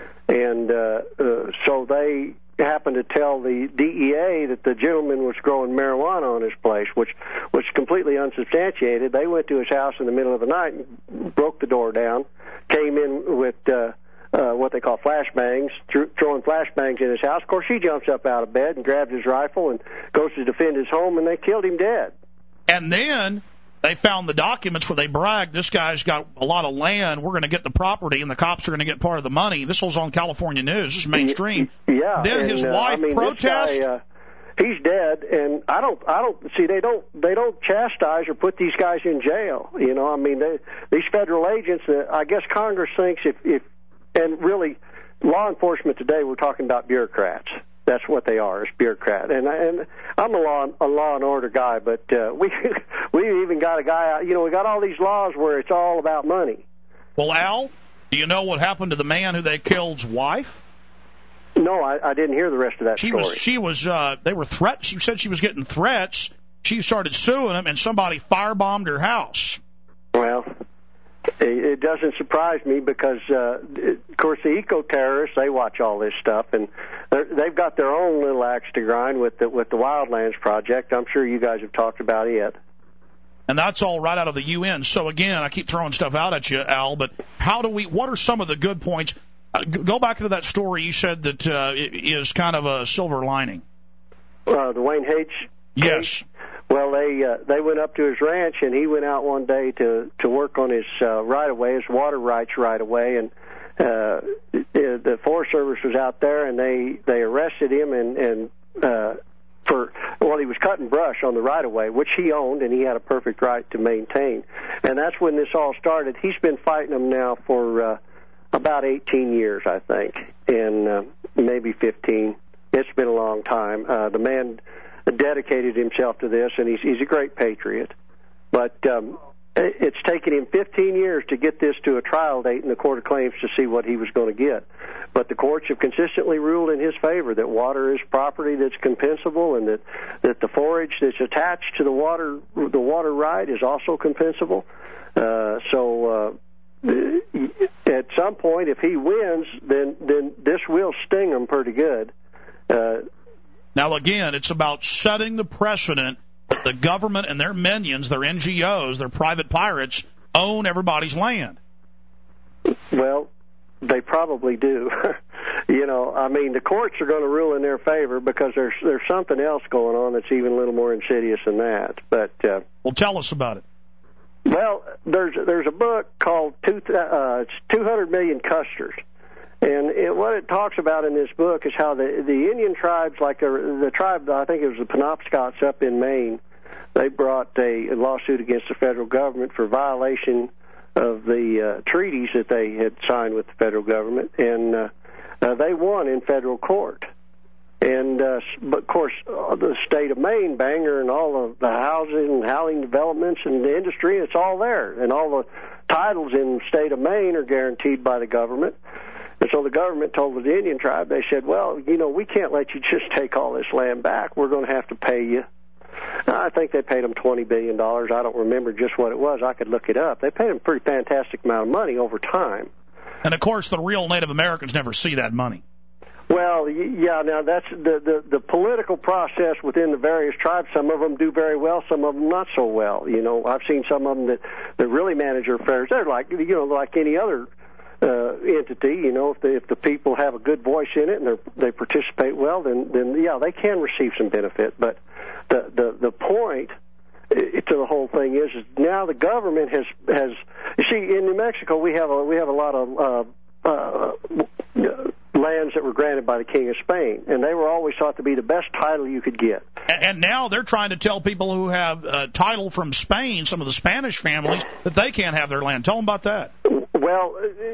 and uh, uh, so they happened to tell the D E A that the gentleman was growing marijuana on his place, which was completely unsubstantiated. They went to his house in the middle of the night and broke the door down, came in with uh, uh, what they call flashbangs, th- throwing flashbangs in his house. Of course, he jumps up out of bed and grabs his rifle and goes to defend his home, and they killed him dead. And then they found the documents where they bragged, this guy's got a lot of land, we're going to get the property, and the cops are going to get part of the money. This was on California News. This is mainstream. Yeah. Then and, his uh, wife I mean, protest. This guy, uh, he's dead, and I don't, I don't see. They don't, they don't chastise or put these guys in jail. You know, I mean, they, these federal agents. Uh, I guess Congress thinks if, if, and really, law enforcement today, we're talking about bureaucrats. That's what they are, is bureaucrat. And and I'm a law a law and order guy, but uh, we we even got a guy out. You know, we got all these laws where it's all about money. Well, Al, do you know what happened to the man who they killed's wife? No, I, I didn't hear the rest of that she story. Was, she was. Uh, they were threat. She said she was getting threats. She started suing them, and somebody firebombed her house. Well, it doesn't surprise me because, uh, of course, the eco-terrorists, they watch all this stuff, and they've got their own little axe to grind with the, with the Wildlands Project. I'm sure you guys have talked about it. And that's all right out of the U N. So, again, I keep throwing stuff out at you, Al, but how do we, what are some of the good points? Uh, go back into that story you said that uh, is kind of a silver lining. Uh, the Wayne H. Yes. Well, they uh, they went up to his ranch, and he went out one day to, to work on his uh, right-of-way, his water rights right-of-way, and uh, the Forest Service was out there, and they, they arrested him and, and uh, for, well, he was cutting brush on the right-of-way, which he owned, and he had a perfect right to maintain. And that's when this all started. He's been fighting them now for uh, about eighteen years, I think, and uh, maybe fifteen. It's been a long time. Uh, the man dedicated himself to this, and he's he's a great patriot. But um, it's taken him fifteen years to get this to a trial date in the Court of Claims to see what he was going to get. But the courts have consistently ruled in his favor that water is property that's compensable, and that, that the forage that's attached to the water the water right is also compensable. Uh, so uh, at some point, if he wins, then then this will sting him pretty good. Uh, Now, again, it's about setting the precedent that the government and their minions, their N G Os, their private pirates, own everybody's land. Well, they probably do. You know, I mean, the courts are going to rule in their favor because there's there's something else going on that's even a little more insidious than that. But uh, well, tell us about it. Well, there's there's a book called two, uh, it's two hundred million Custers. And it, what it talks about in this book is how the the Indian tribes, like the, the tribe, I think it was the Penobscots up in Maine, they brought a, a lawsuit against the federal government for violation of the uh, treaties that they had signed with the federal government, and uh, uh, they won in federal court. And uh, but of course, uh, the state of Maine, Bangor, and all of the housing and housing developments and the industry, it's all there, and all the titles in the state of Maine are guaranteed by the government. And so the government told the Indian tribe, they said, well, you know, we can't let you just take all this land back. We're going to have to pay you. I think they paid them twenty billion dollars. I don't remember just what it was. I could look it up. They paid them a pretty fantastic amount of money over time. And, of course, the real Native Americans never see that money. Well, yeah, now that's the, the, the political process within the various tribes. Some of them do very well, some of them not so well. You know, I've seen some of them that, that really manage their affairs. They're like, you know, like any other uh, entity. You know, if the, if the people have a good voice in it and they they participate well, then, then, yeah, they can receive some benefit. But the, the, the point to the whole thing is, is now the government has, has, you see, in New Mexico, we have a, we have a lot of, uh, uh, lands that were granted by the King of Spain, and they were always thought to be the best title you could get. And, and now they're trying to tell people who have uh, title from Spain, some of the Spanish families, that they can't have their land. Tell them about that. Well,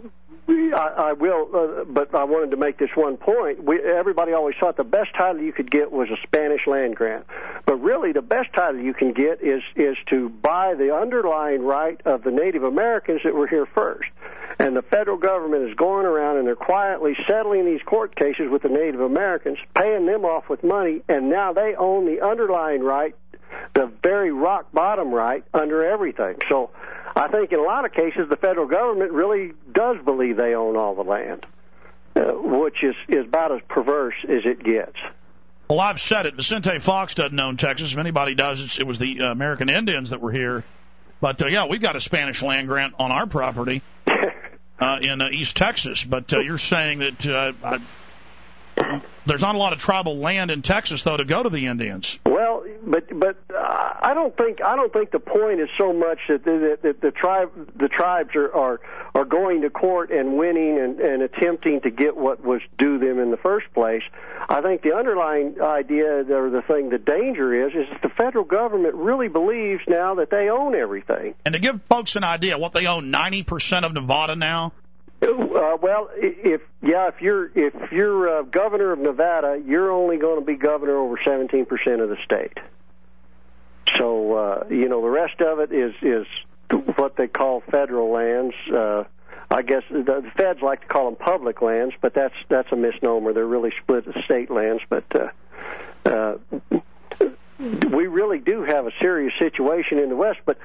I, I will, uh, but I wanted to make this one point. We, everybody always thought the best title you could get was a Spanish land grant, but really the best title you can get is is to buy the underlying right of the Native Americans that were here first. And the federal government is going around and they're quietly settling these court cases with the Native Americans, paying them off with money, and now they own the underlying right, the very rock bottom right under everything. So I think in a lot of cases the federal government really does believe they own all the land, uh, which is, is about as perverse as it gets. Well, I've said it. Vicente Fox doesn't own Texas. If anybody does, it's, it was the uh, American Indians that were here. But, uh, yeah, we've got a Spanish land grant on our property uh, in uh, East Texas. But uh, you're saying that uh, I, there's not a lot of tribal land in Texas, though, to go to the Indians. Well, but but uh, I don't think I don't think the point is so much that the, that the tribe the tribes are, are are going to court and winning and, and attempting to get what was due them in the first place. I think the underlying idea, or the thing, the danger is, is that the federal government really believes now that they own everything. And to give folks an idea, what they own ninety percent of Nevada now. Uh, well, if yeah, if you're if you're uh, governor of Nevada, you're only going to be governor over seventeen percent of the state. So uh, you know the rest of it is is what they call federal lands. Uh, I guess the, the feds like to call them public lands, but that's that's a misnomer. They're really split as state lands. But uh, uh, we really do have a serious situation in the West. But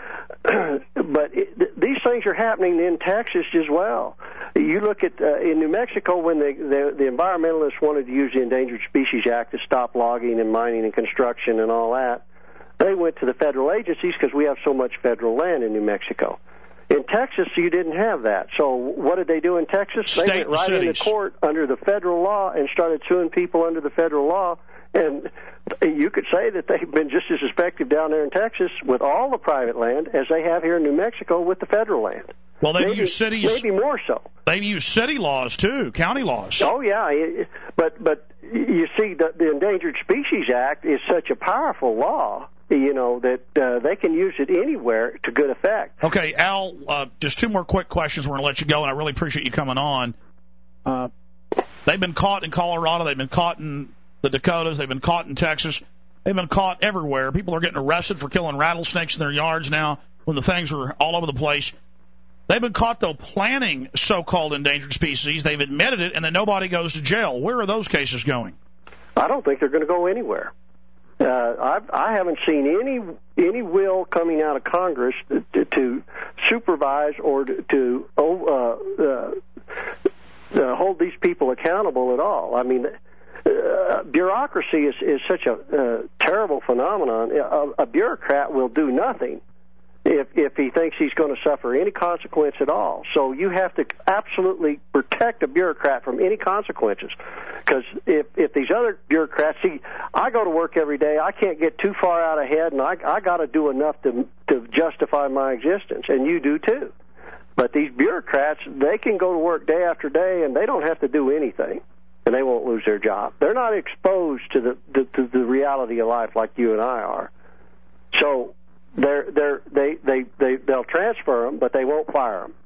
but it, these things are happening in Texas as well. You look at uh, in New Mexico when the, the the environmentalists wanted to use the Endangered Species Act to stop logging and mining and construction and all that. They went to the federal agencies because we have so much federal land in New Mexico. In Texas, you didn't have that. So what did they do in Texas? State they went right cities. into court under the federal law and started suing people under the federal law. And you could say that they've been just as effective down there in Texas with all the private land as they have here in New Mexico with the federal land. Well, they've maybe, used cities. Maybe more so. They've used city laws, too, county laws. Oh, yeah. But, but you see, the, the Endangered Species Act is such a powerful law, you know, that uh, they can use it anywhere to good effect. Okay, Al, uh, just two more quick questions. We're going to let you go, and I really appreciate you coming on. Uh, they've been caught in Colorado. They've been caught in the Dakotas. They've been caught in Texas. They've been caught everywhere. People are getting arrested for killing rattlesnakes in their yards now when the things are all over the place. They've been caught, though, planting so-called endangered species. They've admitted it, and then nobody goes to jail. Where are those cases going? I don't think they're going to go anywhere. Uh, I've, I haven't seen any any will coming out of Congress to, to supervise or to, to uh, uh, uh, hold these people accountable at all. I mean, uh, bureaucracy is, is such a uh, terrible phenomenon. A, a bureaucrat will do nothing if if he thinks he's going to suffer any consequence at all. So you have to absolutely protect a bureaucrat from any consequences. Because if, if these other bureaucrats, see, I go to work every day, I can't get too far out ahead, and I, I got to do enough to, to justify my existence, and you do too. But these bureaucrats, they can go to work day after day, and they don't have to do anything, and they won't lose their job. They're not exposed to the, the, to the reality of life like you and I are. So they're, they're, they, they, they, they'll transfer them, but they won't fire them.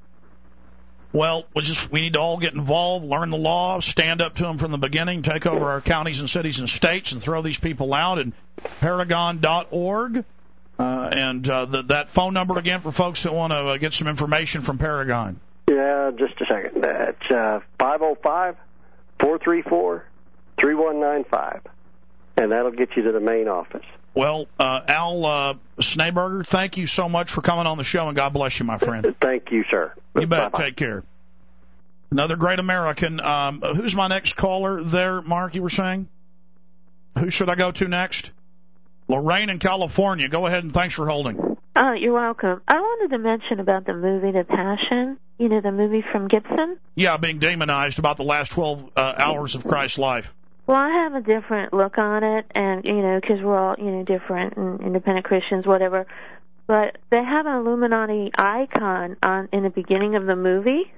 Well, we just we need to all get involved, learn the law, stand up to them from the beginning, take over our counties and cities and states, and throw these people out. And Paragon dot org, uh, and uh, the, that phone number again for folks that want to uh, get some information from Paragon. Yeah, just a second. That's uh, five oh five, four three four, three one nine five, and that'll get you to the main office. Well, uh, Al uh, Schneeberger, thank you so much for coming on the show, and God bless you, my friend. Thank you, sir. You bet. Bye-bye. Take care. Another great American. Um, who's my next caller there, Mark, you were saying? Who should I go to next? Lorraine in California. Go ahead, and thanks for holding. Oh, you're welcome. I wanted to mention about the movie The Passion, you know, the movie from Gibson. Yeah, being demonized about the last twelve uh, hours of Christ's life. Well, I have a different look on it, and, you know, because we're all, you know, different and independent Christians, whatever. But they have an Illuminati icon on in the beginning of the movie.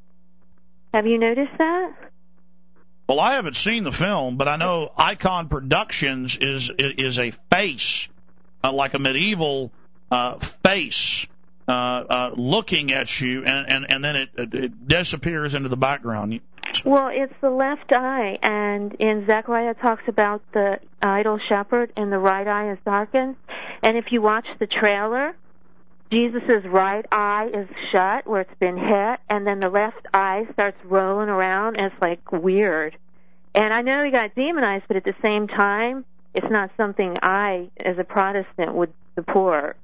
Have you noticed that? Well, I haven't seen the film, but I know Icon Productions is is a face, uh, like a medieval uh, face, uh, uh, looking at you, and, and, and then it, it disappears into the background. Well, it's the left eye, and in Zechariah it talks about the idol shepherd, and the right eye is darkened. And if you watch the trailer, Jesus' right eye is shut where it's been hit, and then the left eye starts rolling around, and it's like weird. And I know he got demonized, but at the same time, it's not something I, as a Protestant, would support.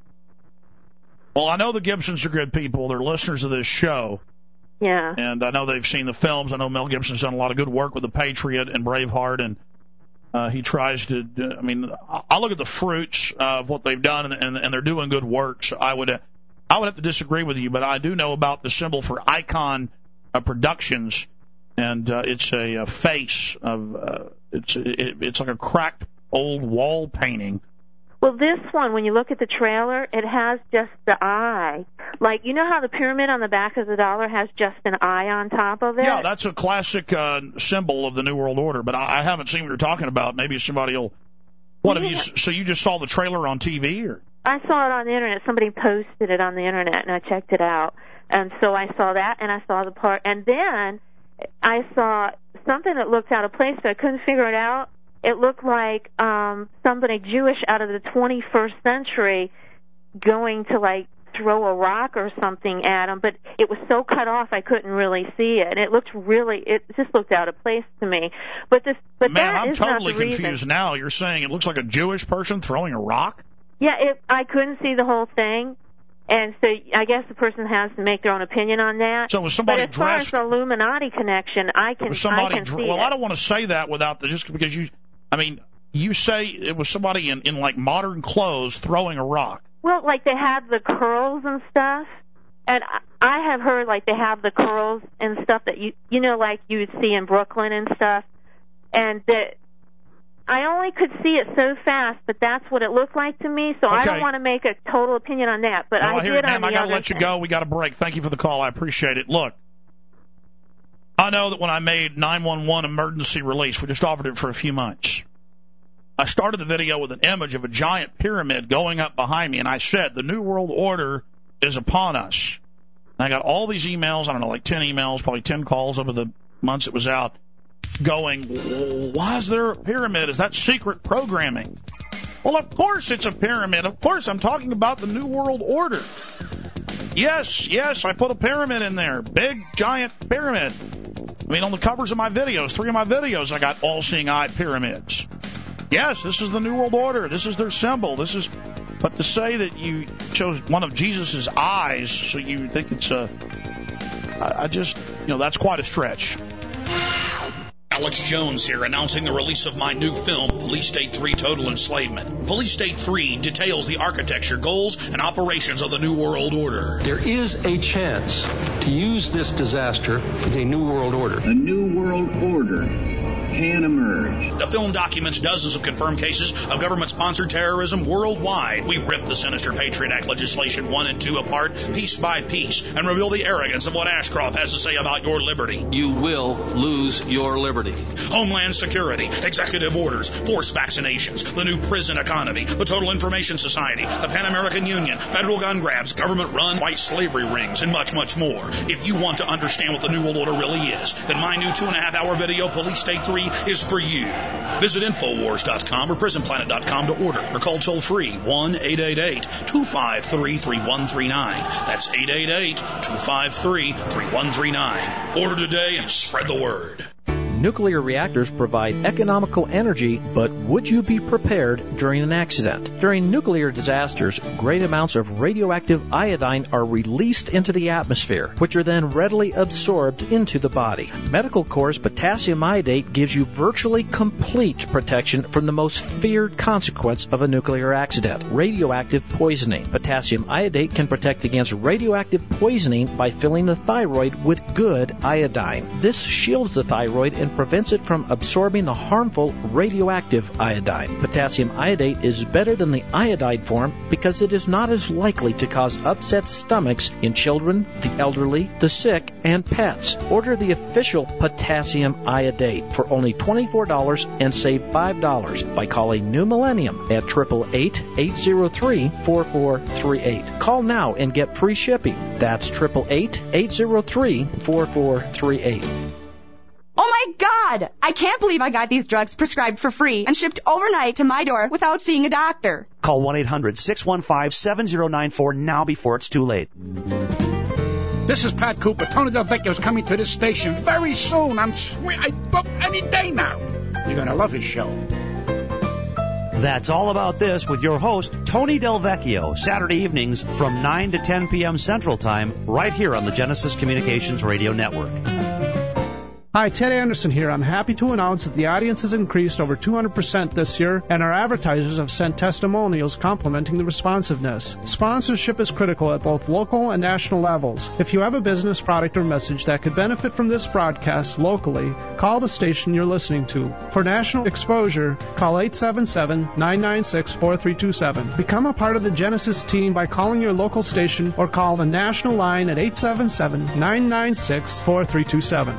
Well, I know the Gibsons are good people. They're listeners of this show. Yeah. And I know they've seen the films. I know Mel Gibson's done a lot of good work with The Patriot and Braveheart, and uh, he tries to, I mean, I look at the fruits of what they've done, and, and, and they're doing good work. So I would, uh, I would have to disagree with you, but I do know about the symbol for Icon uh, Productions, and uh, it's a, a face of, uh, it's it, it's like a cracked old wall painting. Well, this one, when you look at the trailer, it has just the eye. Like, you know how the pyramid on the back of the dollar has just an eye on top of it? Yeah, that's a classic uh, symbol of the New World Order, but I, I haven't seen what you're talking about. Maybe somebody will... What have you... So you just saw the trailer on T V? Or? I saw it on the Internet. Somebody posted it on the Internet, and I checked it out. And so I saw that, and I saw the part, and then I saw something that looked out of place, but I couldn't figure it out. It looked like um, somebody Jewish out of the twenty-first century going to, like, throw a rock or something at him, but it was so cut off I couldn't really see it. And it looked really, it just looked out of place to me. But this, but Man, that I'm is totally not the confused reason. now. You're saying it looks like a Jewish person throwing a rock? Yeah, it, I couldn't see the whole thing. And so I guess the person has to make their own opinion on that. So was somebody but as far as dressed? the Illuminati connection, I can, Was somebody I can dr- see well, it. I don't want to say that without the, just because you, I mean, you say it was somebody in, in like modern clothes throwing a rock. Well, like they have the curls and stuff, and I I have heard like they have the curls and stuff that you you know like you would see in Brooklyn and stuff, and that I only could see it so fast, but that's what it looked like to me. So I Okay. don't want to make a total opinion on that, but No, I I hear did it, ma'am. on the I got to other let you thing. go. We got a break. Thank you for the call. I appreciate it. Look, I know that when I made nine one one emergency release, we just offered it for a few months. I started the video with an image of a giant pyramid going up behind me, and I said, the New World Order is upon us. And I got all these emails, I don't know, like ten emails, probably ten calls over the months it was out, going, why is there a pyramid? Is that secret programming? Well, of course it's a pyramid. Of course, I'm talking about the New World Order. Yes, yes, I put a pyramid in there. Big, giant pyramid. I mean, on the covers of my videos, three of my videos, I got all-seeing eye pyramids. Yes, this is the New World Order. This is their symbol. This is, but to say that you chose one of Jesus's eyes, so you think it's a, I, I just, you know, that's quite a stretch. Alex Jones here, announcing the release of my new film, Police State three Total Enslavement. Police State three details the architecture, goals, and operations of the New World Order. There is a chance to use this disaster with a New World Order. A New World Order can emerge. The film documents dozens of confirmed cases of government-sponsored terrorism worldwide. We rip the sinister Patriot Act legislation one and two apart, piece by piece, and reveal the arrogance of what Ashcroft has to say about your liberty. You will lose your liberty. Homeland Security, executive orders, forced vaccinations, the new prison economy, the Total Information Society, the Pan American Union, federal gun grabs, government-run white slavery rings, and much, much more. If you want to understand what the New World Order really is, then my new two-and-a-half-hour video, Police State three, is for you. Visit Infowars dot com or Prison Planet dot com to order, or call toll-free one eight eight eight, two five three, three one three nine. That's eight eight eight, two five three, three one three nine. Order today and spread the word. Nuclear reactors provide economical energy, but would you be prepared during an accident? During nuclear disasters, great amounts of radioactive iodine are released into the atmosphere, which are then readily absorbed into the body. Medical Corps' potassium iodate gives you virtually complete protection from the most feared consequence of a nuclear accident, radioactive poisoning. Potassium iodate can protect against radioactive poisoning by filling the thyroid with good iodine. This shields the thyroid and prevents it from absorbing the harmful radioactive iodine. Potassium iodate is better than the iodide form because it is not as likely to cause upset stomachs in children, the elderly, the sick, and pets. Order the official potassium iodate for only twenty-four dollars and save five dollars by calling New Millennium at eight eight eight, eight zero three, four four three eight. Call now and get free shipping. That's eight eight eight, eight zero three, four four three eight. Oh my God! I can't believe I got these drugs prescribed for free and shipped overnight to my door without seeing a doctor. Call one eight hundred, six one five, seven zero nine four now before it's too late. This is Pat Cooper. Tony Del Vecchio is coming to this station very soon. I'm swear, I book any day now. You're gonna love his show. That's all about this with your host, Tony Del Vecchio, Saturday evenings from nine to ten p.m. Central Time, right here on the Genesis Communications Radio Network. Hi, Ted Anderson here. I'm happy to announce that the audience has increased over two hundred percent this year, and our advertisers have sent testimonials complimenting the responsiveness. Sponsorship is critical at both local and national levels. If you have a business, product, or message that could benefit from this broadcast locally, call the station you're listening to. For national exposure, call eight seven seven, nine nine six, four three two seven. Become a part of the Genesis team by calling your local station or call the national line at eight seven seven, nine nine six, four three two seven.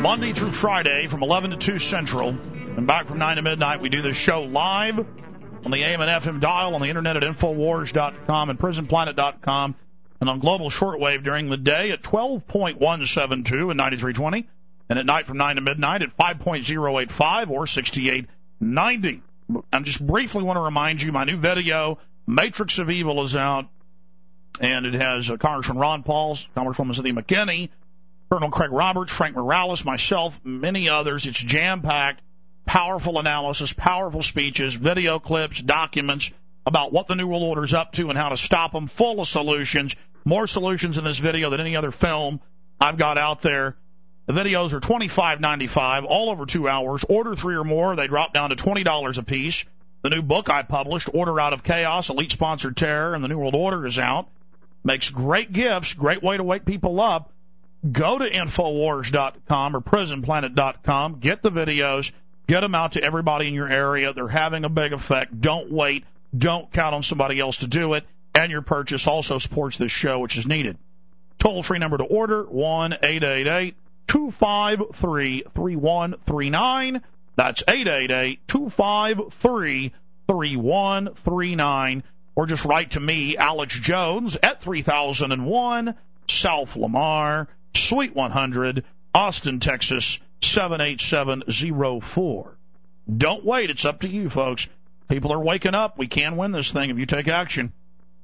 Monday through Friday from eleven to two Central. And back from nine to midnight, we do this show live on the A M and F M dial, on the internet at Infowars dot com and Prison Planet dot com, and on global shortwave during the day at twelve point one seven two and ninety-three twenty, and at night from nine to midnight at five point oh eight five or sixty-eight ninety. I just briefly want to remind you, my new video, Matrix of Evil, is out, and it has uh, Congressman Ron Pauls, Congresswoman Cynthia McKinney, Colonel Craig Roberts, Frank Morales, myself, many others. It's jam-packed, powerful analysis, powerful speeches, video clips, documents about what the New World Order is up to and how to stop them, full of solutions, more solutions in this video than any other film I've got out there. The videos are twenty-five ninety-five, all over two hours. Order three or more, they drop down to twenty dollars a piece. The new book I published, Order Out of Chaos, Elite-Sponsored Terror, and the New World Order is out. Makes great gifts, great way to wake people up. Go to Infowars dot com or Prison Planet dot com. Get the videos. Get them out to everybody in your area. They're having a big effect. Don't wait. Don't count on somebody else to do it. And your purchase also supports this show, which is needed. Toll-free number to order, one eight eight eight, two five three, three one three nine. That's eight eight eight, two five three, three one three nine. Or just write to me, Alex Jones, at three thousand one South Lamar, Suite one hundred, Austin, Texas, seven eight seven zero four. Don't wait. It's up to you, folks. People are waking up. We can win this thing if you take action.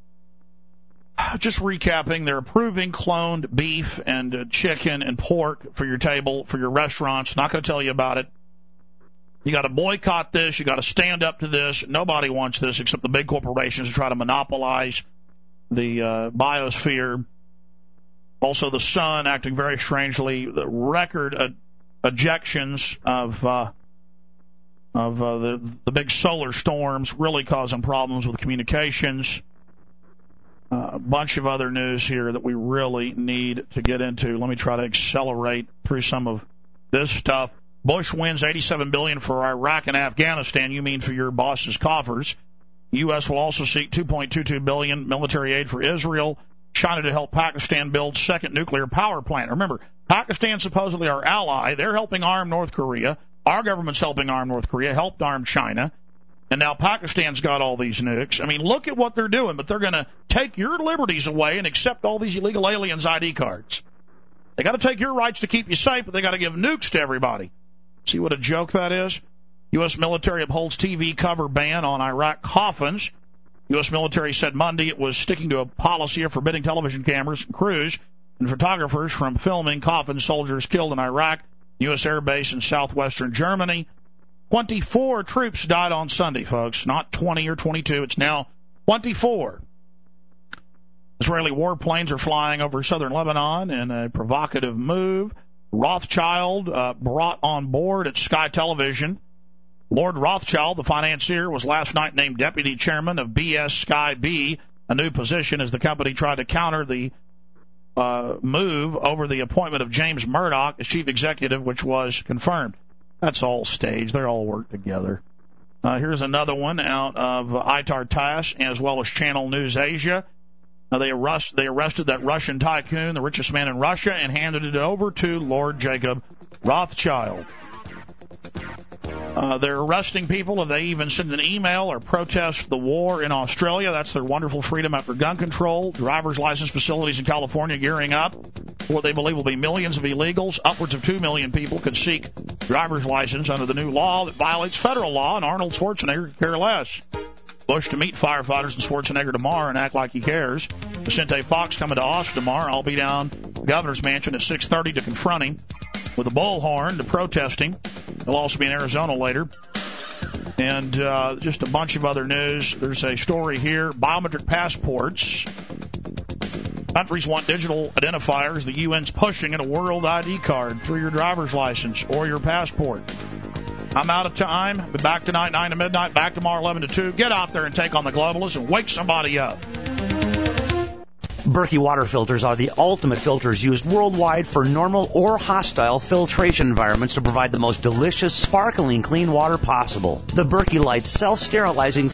Just recapping, they're approving cloned beef and uh, chicken and pork for your table, for your restaurants. Not going to tell you about it. You got to boycott this. You got to stand up to this. Nobody wants this except the big corporations who try to monopolize the uh, biosphere. Also, the sun acting very strangely. The record uh, ejections of uh, of uh, the the big solar storms really causing problems with communications. Uh, a bunch of other news here that we really need to get into. Let me try to accelerate through some of this stuff. Bush wins eighty-seven billion dollars for Iraq and Afghanistan. You mean for your boss's coffers. U S will also seek two point two two billion dollars military aid for Israel. China to help Pakistan build second nuclear power plant. Remember, Pakistan's supposedly our ally. They're helping arm North Korea. Our government's helping arm North Korea, helped arm China. And now Pakistan's got all these nukes. I mean, look at what they're doing, but they're going to take your liberties away and accept all these illegal aliens' I D cards. They got to take your rights to keep you safe, but they got to give nukes to everybody. See what a joke that is? U S military upholds T V cover ban on Iraq coffins. U S military said Monday it was sticking to a policy of forbidding television cameras and crews and photographers from filming coffin soldiers killed in Iraq, U S Air Base in southwestern Germany. twenty-four troops died on Sunday, folks. Not twenty or twenty-two. It's now twenty-four. Israeli warplanes are flying over southern Lebanon in a provocative move. Rothschild uh, brought on board at Sky Television. Lord Rothschild, the financier, was last night named deputy chairman of B S Sky B, a new position as the company tried to counter the uh, move over the appointment of James Murdoch as chief executive, which was confirmed. That's all staged. They all work together. Uh, here's another one out of uh, I T A R TASS as well as Channel News Asia. Uh, they, arrest, they arrested that Russian tycoon, the richest man in Russia, and handed it over to Lord Jacob Rothschild. Uh, they're arresting people if they even send an email or protest the war in Australia. That's their wonderful freedom after gun control. Driver's license facilities in California gearing up for what they believe will be millions of illegals. Upwards of two million people could seek driver's license under the new law that violates federal law, and Arnold Schwarzenegger could care less. Bush to meet firefighters and Schwarzenegger tomorrow and act like he cares. Vicente Fox coming to Austin tomorrow. I'll be down at the governor's mansion at six thirty to confront him with a bullhorn to protest him. He'll also be in Arizona later. And uh, just a bunch of other news. There's a story here. Biometric passports. Countries want digital identifiers. The U N's pushing in a world I D card through your driver's license or your passport. I'm out of time. Be back tonight, nine to midnight. Back tomorrow, eleven to two. Get out there and take on the globalists and wake somebody up. Berkey water filters are the ultimate filters used worldwide for normal or hostile filtration environments to provide the most delicious, sparkling clean water possible. The Berkey Light self-sterilizing